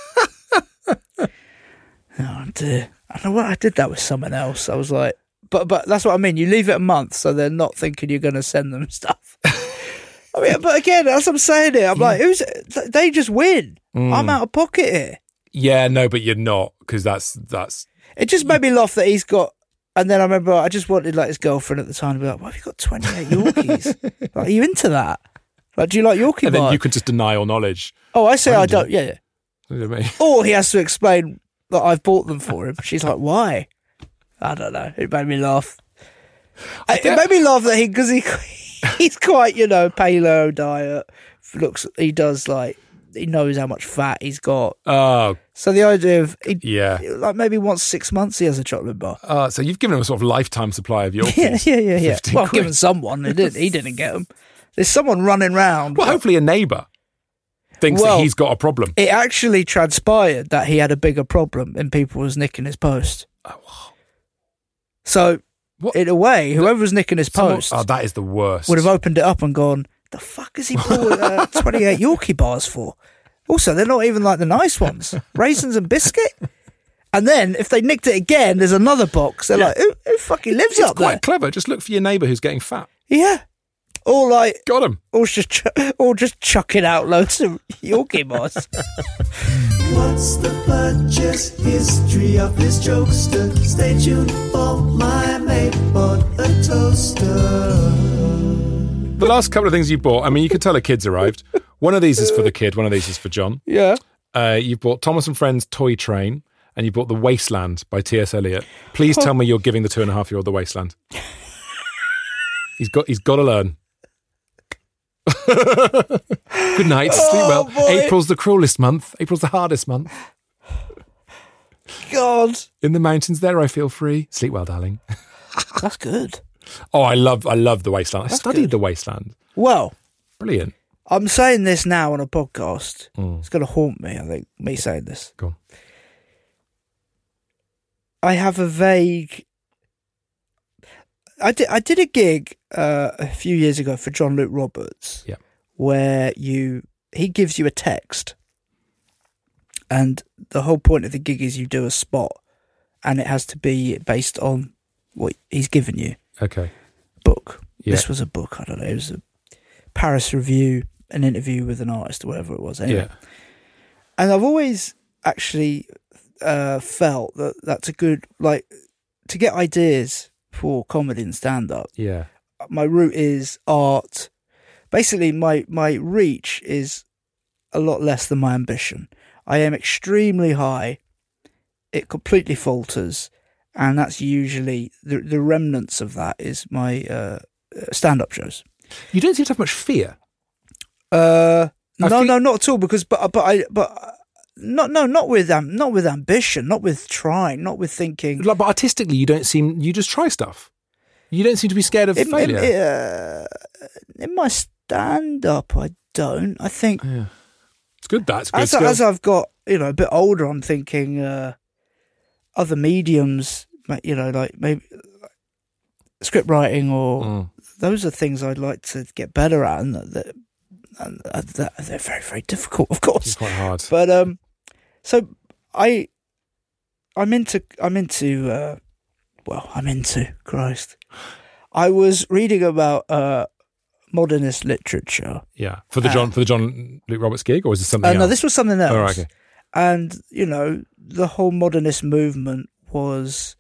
Oh dear. I know what, I did that with someone else. I was like, but but that's what I mean. You leave it a month, so they're not thinking you're going to send them stuff. I mean, but again, as I'm saying it, I'm like, who's? They just win. Mm. I'm out of pocket here. Yeah, no, but you're not, because that's that's. It just made me laugh that he's got. And then I remember I just wanted like his girlfriend at the time to be like, "Why have you got twenty-eight Yorkies? Like, are you into that? Like, do you like Yorkie And then bar?" you can just deny all knowledge. Oh, I say I I do. don't. Yeah, yeah. You know what I mean? Or he has to explain that I've bought them for him. She's like, why? I don't know. It made me laugh. I, it made me laugh that he, because he, he's quite, you know, paleo diet. Looks, he does like, he knows how much fat he's got. Oh, So the idea of, he, yeah. like maybe once six months he has a chocolate bar. Uh, so you've given him a sort of lifetime supply of your. Yeah, yeah, yeah, yeah. fifteen Well, quid. given someone, he didn't, he didn't get them. There's someone running round. Well, hopefully a neighbour thinks Well- that he's got a problem. It actually transpired that he had a bigger problem and people was nicking his post. So, What? in a way, whoever was nicking his Someone- post oh, that is the worst. would have opened it up and gone, the fuck has he bought uh, twenty-eight Yorkie bars for? Also, they're not even like the nice ones. Raisins and biscuit. And then, if they nicked it again, there's another box. They're Yeah. like, who, who fucking lives It's up quite there? clever. Just look for your neighbour who's getting fat. Yeah. Or like, Got him. or just, ch- or just chucking out loads of Yorkie bars. What's the purchase history of this jokester? Stay tuned for my mate bought a toaster. The last couple of things you bought, I mean, you could tell a kid's arrived. One of these is for the kid, one of these is for John. Yeah. Uh, you've bought Thomas and Friends Toy Train, and you bought The Wasteland by T S. Eliot. Please tell me you're giving the two and a half year old The Wasteland. He's got he's got to learn. Good night. Sleep well. boy. April's the cruelest month. April's the hardest month. God. In the mountains there I feel free. Sleep well, darling. That's good. Oh, I love I love The Wasteland. I That's studied good. The Wasteland. Well, Brilliant. I'm saying this now on a podcast. Mm. It's going to haunt me, I think, me saying this. Go on. I have a vague... I did, I did a gig uh, a few years ago for John Luke Roberts Yeah. where you he gives you a text and the whole point of the gig is you do a spot and it has to be based on what he's given you. Okay. Book. Yeah. This was a book, I don't know, it was a Paris Review, an interview with an artist or whatever it was. Anyway. Yeah. And I've always actually uh, felt that that's a good, like, to get ideas for comedy and stand-up, Yeah. my route is art. Basically, my, my reach is a lot less than my ambition. I aim extremely high. It completely falters. And that's usually, the, the remnants of that is my uh, stand-up shows. You don't seem to have much fear. Uh, I no, think- no, not at all. Because, but, but I, but, uh, not, no, not with, um, not with ambition, not with trying, not with thinking. Like, but artistically, you don't seem. You just try stuff. You don't seem to be scared of In, in, failure. uh, in my stand-up, I don't. I think yeah. It's good. That's good. as, skill. as I've got, you know, a bit older, I'm thinking uh, other mediums, you know, like maybe script writing or Mm. those are things I'd like to get better at, and that, that, and that they're very, very difficult, of It's course. quite hard. But um, so I, I'm into, I'm into, uh, well, I'm into Christ. I was reading about uh, modernist literature. Yeah, for the John for the John Luke Roberts gig, or is this something Uh, else? no, this was something else. Oh, right, okay. And, you know, the whole modernist movement was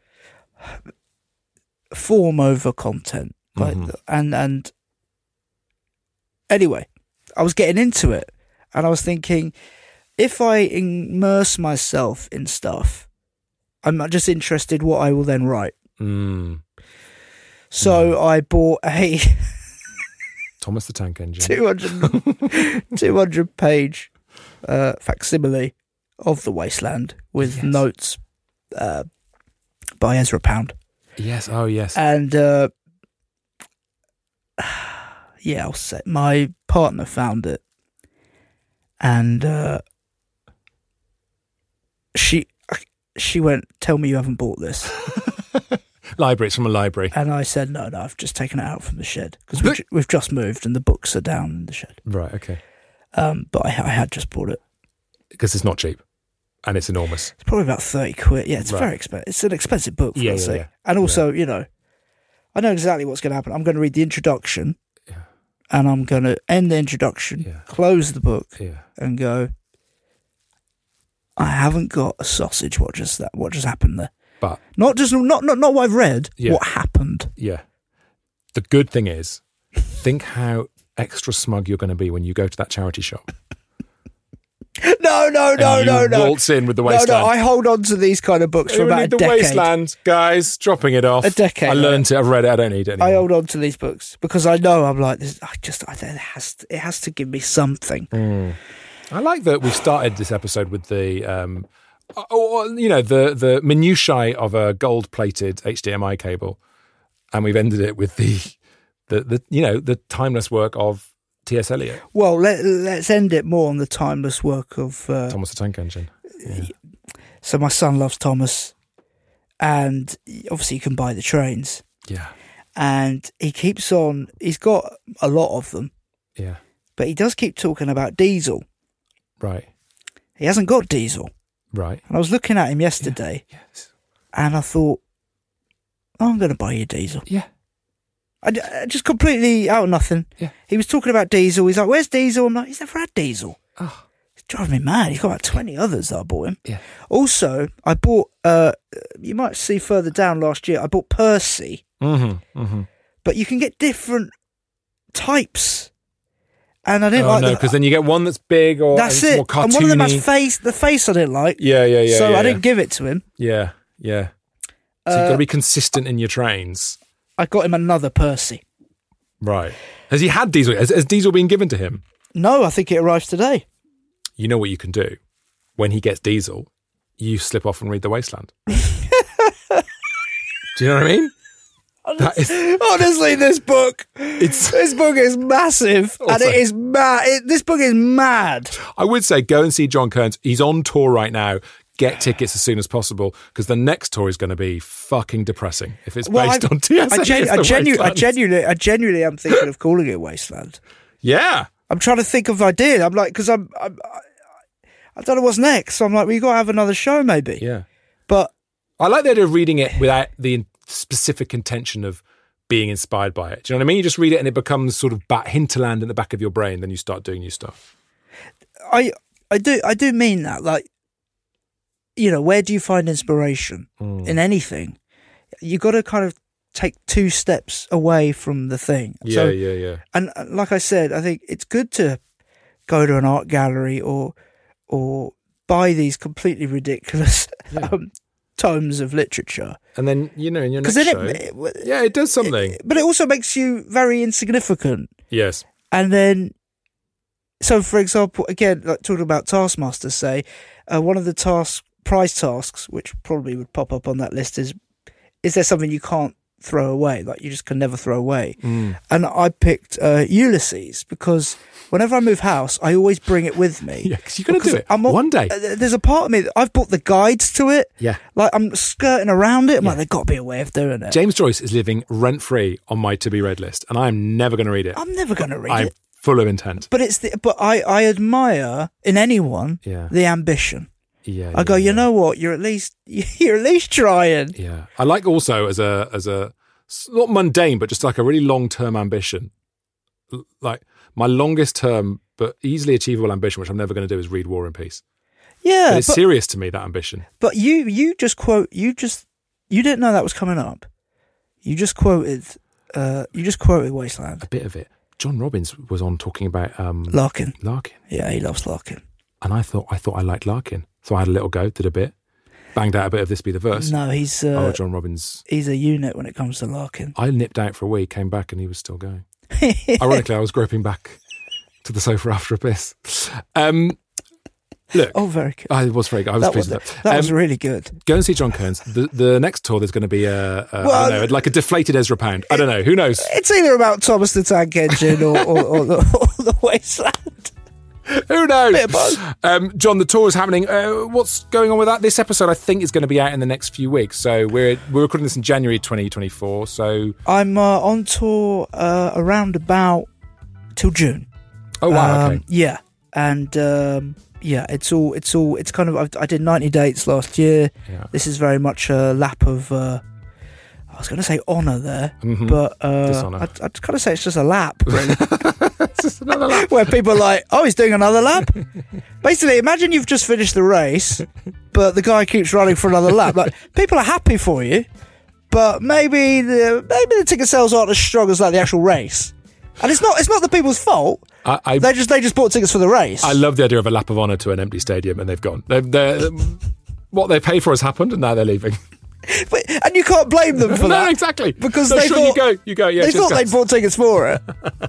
form over content. Like, Mhm. and, and anyway, I was getting into it and I was thinking, if I immerse myself in stuff, I'm not just interested what I will then write. Mm. So I bought a Thomas the Tank Engine. two hundred, two hundred page uh, facsimile of The Wasteland with Yes. notes uh, by Ezra Pound. Yes. Oh, yes. And uh, yeah, I'll say my partner found it, and uh, she she went, "Tell me you haven't bought this." Library. It's from a library. And I said, "No, no, I've just taken it out from the shed because we've, ju- we've just moved and the books are down in the shed." Right. Okay. Um, but I, I had just bought it. Because it's not cheap, and it's enormous. It's probably about thirty quid. Yeah, it's Right. very expensive. It's an expensive book, for Yeah, God's yeah, sake. yeah. And also, you know, I know exactly what's going to happen. I'm going to read the introduction, Yeah. and I'm going to end the introduction, Yeah. close the book, Yeah. and go, I haven't got a sausage. What just that? What just happened there? But Not just not not not what I've read. Yeah. What happened? yeah, the good thing is, think how extra smug you're going to be when you go to that charity shop. No, no, no, and no, you no. waltz in with the No, Wasteland. no. I hold on to these kind of books for We about need a the decade. Wasteland, guys. Dropping it off. A decade, I learned it. I've read it. I don't need it anymore. I hold on to these books because I know I'm like this. I just I, it has to, it has to give me something. Mm. I like that we've started this episode with the, um, or, you know, the the minutiae of a gold-plated H D M I cable, and we've ended it with the, the, the you know, the timeless work of T S Eliot, Well, let, let's end it more on the timeless work of. Uh, Thomas the Tank Engine. Yeah. so my son loves Thomas, and obviously you can buy the trains, Yeah, and he keeps on. He's got a lot of them, yeah, but he does keep talking about diesel. right, He hasn't got diesel, right. and I was looking at him yesterday, Yes, and I thought, oh, I'm going to buy you diesel. yeah, I, I just completely out of nothing. Yeah. He was talking about diesel. He's like, "Where's diesel?" I'm like, "He's never had diesel." oh, It's driving me mad. He's got about twenty others that I bought him. yeah, Also, I bought. Uh, you might see further down last year. I bought Percy, mm-hmm, mm-hmm. but you can get different types. And I didn't Oh like. no, the- because then you get one that's big or that's it's it. more cartoony. And one of them has face. The face I didn't like. Yeah, yeah, yeah. so yeah, I didn't give it to him. Yeah, yeah. So you've got to be consistent in your trains. I got him another Percy. Right. Has he had diesel? Has, has diesel been given to him? No, I think it arrives today. You know what you can do? When he gets diesel, you slip off and read The Wasteland. Do you know what I mean? That is, Honestly, this book, it's. this book is massive, and Also- it is mad. It, this book is mad. I would say go and see John Kearns. He's on tour right now. Get tickets as soon as possible because the next tour is going to be fucking depressing if it's Well, based I- on T S. I, gen- Eliot's I, The genu- I Wasteland. genuinely, I genuinely, am thinking of calling it Wasteland. Yeah. I'm trying to think of ideas. I'm like, because I'm, I'm, I, I don't know what's next. So I'm like, we got to have another show, maybe. Yeah. But I like the idea of reading it without the specific intention of being inspired by it. Do you know what I mean? You just read it and it becomes sort of back, hinterland in the back of your brain. Then you start doing new stuff. I, I do, I do mean that. Like, you know, where do you find inspiration Mm. in anything? You got to kind of take two steps away from the thing. Yeah, So, yeah, yeah. And uh, like I said, I think it's good to go to an art gallery or or buy these completely ridiculous Yeah. um, tomes of literature. And then, you know, in your next Because show... then it, it, yeah, it does something. but it also makes you very insignificant. yes. And then, so for example, again, like talking about taskmasters, say, uh, one of the task prize tasks, which probably would pop up on that list, is is there something you can't throw away, like you just can never throw away? Mm. And I picked uh, Ulysses because whenever I move house, I always bring it with me. Yeah, because you're going to Because do it I'm al- one day. uh, There's a part of me that I've bought the guides to it. Yeah. Like I'm skirting around it. I'm Yeah. like, there's got to be a way of doing it. James Joyce is living rent-free on my to-be-read list, and I'm never going to read it. I'm never going to read I'm it. full of intent. But it's the, but I, I admire in anyone Yeah. the ambition. Yeah. I go, yeah, you yeah. know what? You're at least you're at least trying. Yeah. I like also as a as a it's not mundane, but just like a really long-term ambition. L- Like my longest term, but easily achievable ambition, which I'm never going to do, is read War and Peace. Yeah, But it's but, serious to me, that ambition. but you you just quote you just you didn't know that was coming up. You just quoted uh, you just quoted Wasteland. A bit of it. John Robbins was on talking about um, Larkin. Larkin. Yeah, he loves Larkin. And I thought I thought I liked Larkin. So I had a little go, did a bit, banged out a bit of This Be the Verse. No, he's uh, oh, John Robbins. he's a unit when it comes to Larkin. I nipped out for a week, came back, and he was still going. Ironically, I was groping back to the sofa after a piss. Um, look, Oh, very good. I was very good. I was that pleased was, with that. that was Um, really good. Go and see John Kearns. The, the next tour, there's going to be a, a Well, I don't know, like a deflated Ezra Pound. I don't know. Who knows? It's either about Thomas the Tank Engine or, or, or, the, or the Wasteland. Who knows? Bit of both. Um, John, the tour is happening. Uh, what's going on with that? This episode, I think, is going to be out in the next few weeks. So we're we're recording this in January twenty twenty-four. So I'm uh, on tour uh, around about till June. oh wow, Um, okay. Yeah, and um, yeah, it's all it's all it's kind of. I, I did ninety dates last year. Yeah. This is very much a lap of. Uh, I was going to say honour there, Mhm. but uh, Dishonour. I'd, I'd kind of say it's just a lap, really. It's just another lap. Where people are like, oh, he's doing another lap. Basically, imagine you've just finished the race, but the guy keeps running for another lap. Like, people are happy for you, but maybe the maybe the ticket sales aren't as strong as like the actual race. And it's not it's not the people's fault. I, I, They just they just bought tickets for the race. I love the idea of a lap of honour to an empty stadium, and they've gone. They're, they're, what they paid for has happened, and now they're leaving. But, and you can't blame them for no, that. exactly. Because no, they sure, thought, you go, you go. Yeah, they cheers, thought guys. they'd bought tickets for it.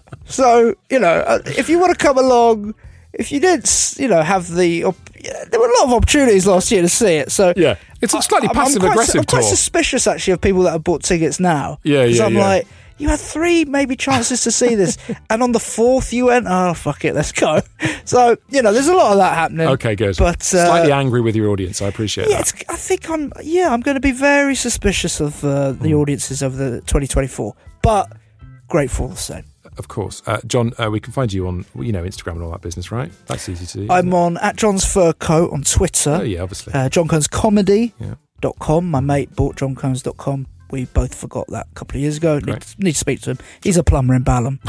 So, you know, uh, if you want to come along, if you did, s- you know, have the... Op- yeah, there were a lot of opportunities last year to see it. So Yeah, it's a slightly I'm- I'm passive quite, aggressive I'm quite tour. suspicious, actually, of people that have bought tickets now. Yeah, 'Cause yeah, I'm yeah. like, you had three maybe chances to see this, and on the fourth you went, oh, fuck it, let's go. So, you know, there's a lot of that happening. Okay, good. But, uh, Slightly angry with your audience. I appreciate Yeah, that. it's, I think I'm. Yeah, I'm going to be very suspicious of uh, the Hmm. audiences of the twenty twenty-four, but grateful the same. Of course. Uh, John, uh, we can find you on, you know, Instagram and all that business, right? That's easy to do. isn't I'm it? on at John's Fur Coat on Twitter. Oh, yeah, obviously. Uh, John Combs Comedy Yeah. dot com. My mate bought john combs dot com. We both forgot that a couple of years ago. Need, Great. need to speak to him. He's a plumber in Balham.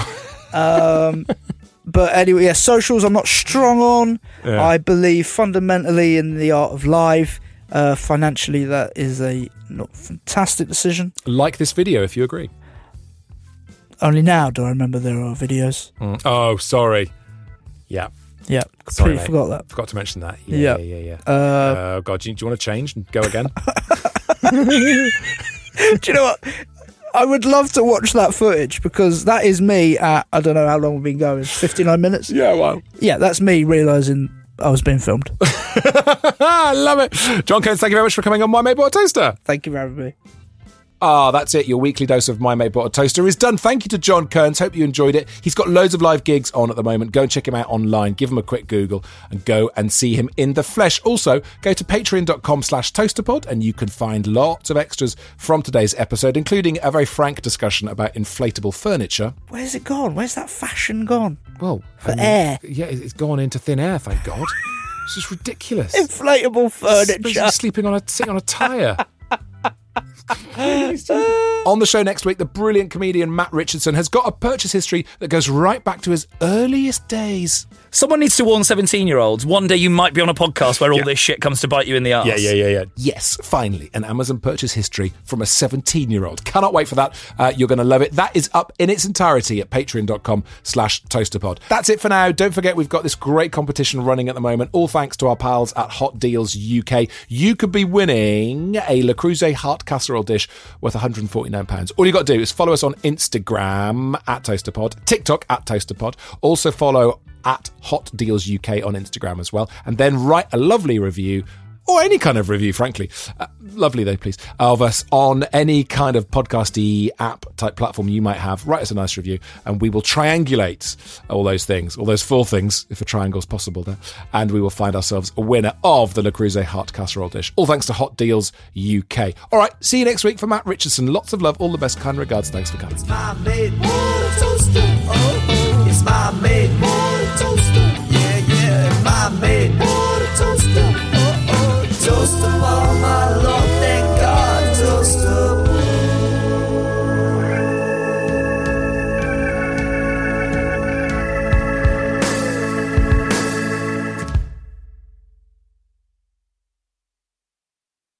um, but anyway, yeah, socials I'm not strong on. Yeah. I believe fundamentally in the art of live. Uh, financially, that is a not fantastic decision. Like this video if you agree. Only now do I remember there are videos. Mm. Oh, sorry. Yeah. Yeah, Sorry, completely mate. forgot that. Forgot to mention that. Yeah, Yeah. yeah, yeah. Uh, Uh, God, do you, do you want to change and go again? do you know what? I would love to watch that footage because that is me at, I don't know how long we've been going, fifty-nine minutes? yeah, well. Yeah, that's me realising I was being filmed. I love it. John Kearns, thank you very much for coming on My Mate Bought a Toaster. Thank you for having me. Ah, that's it. Your weekly dose of My Mate Bought a Toaster is done. Thank you to John Kearns. Hope you enjoyed it. He's got loads of live gigs on at the moment. Go and check him out online. Give him a quick Google and go and see him in the flesh. Also, go to patreon.com slash toasterpod and you can find lots of extras from today's episode, including a very frank discussion about inflatable furniture. Where's it gone? Where's that fashion gone? Well, For air. Yeah, it's gone into thin air, thank God. It's just ridiculous. Inflatable Basically furniture. sleeping on a sitting on a tyre. On the show next week, the brilliant comedian Matt Richardson has got a purchase history that goes right back to his earliest days. Someone needs to warn seventeen-year-olds. One day you might be on a podcast where all Yeah. this shit comes to bite you in the arse. Yeah, yeah, yeah, yeah. Yes, finally, an Amazon purchase history from a seventeen-year-old. Cannot wait for that. Uh, you're going to love it. That is up in its entirety at patreon.com slash toasterpod. That's it for now. Don't forget, we've got this great competition running at the moment, all thanks to our pals at Hot Deals U K. You could be winning a Le Creuset heart casserole dish worth one hundred forty-nine pounds. All you got to do is follow us on Instagram at toasterpod, TikTok at toasterpod. Also follow at Hot Deals U K on Instagram as well, and then write a lovely review, or any kind of review, frankly. Uh, lovely though, please, of us on any kind of podcasty app type platform you might have. Write us a nice review, and we will triangulate all those things, all those four things, if a triangle's possible there, and we will find ourselves a winner of the Le Creuset heart casserole dish. All thanks to Hot Deals U K. All right, see you next week for Matt Richardson. Lots of love, all the best, kind regards. Thanks for coming. My mate, oh, toaster. Oh, oh, it's my mate.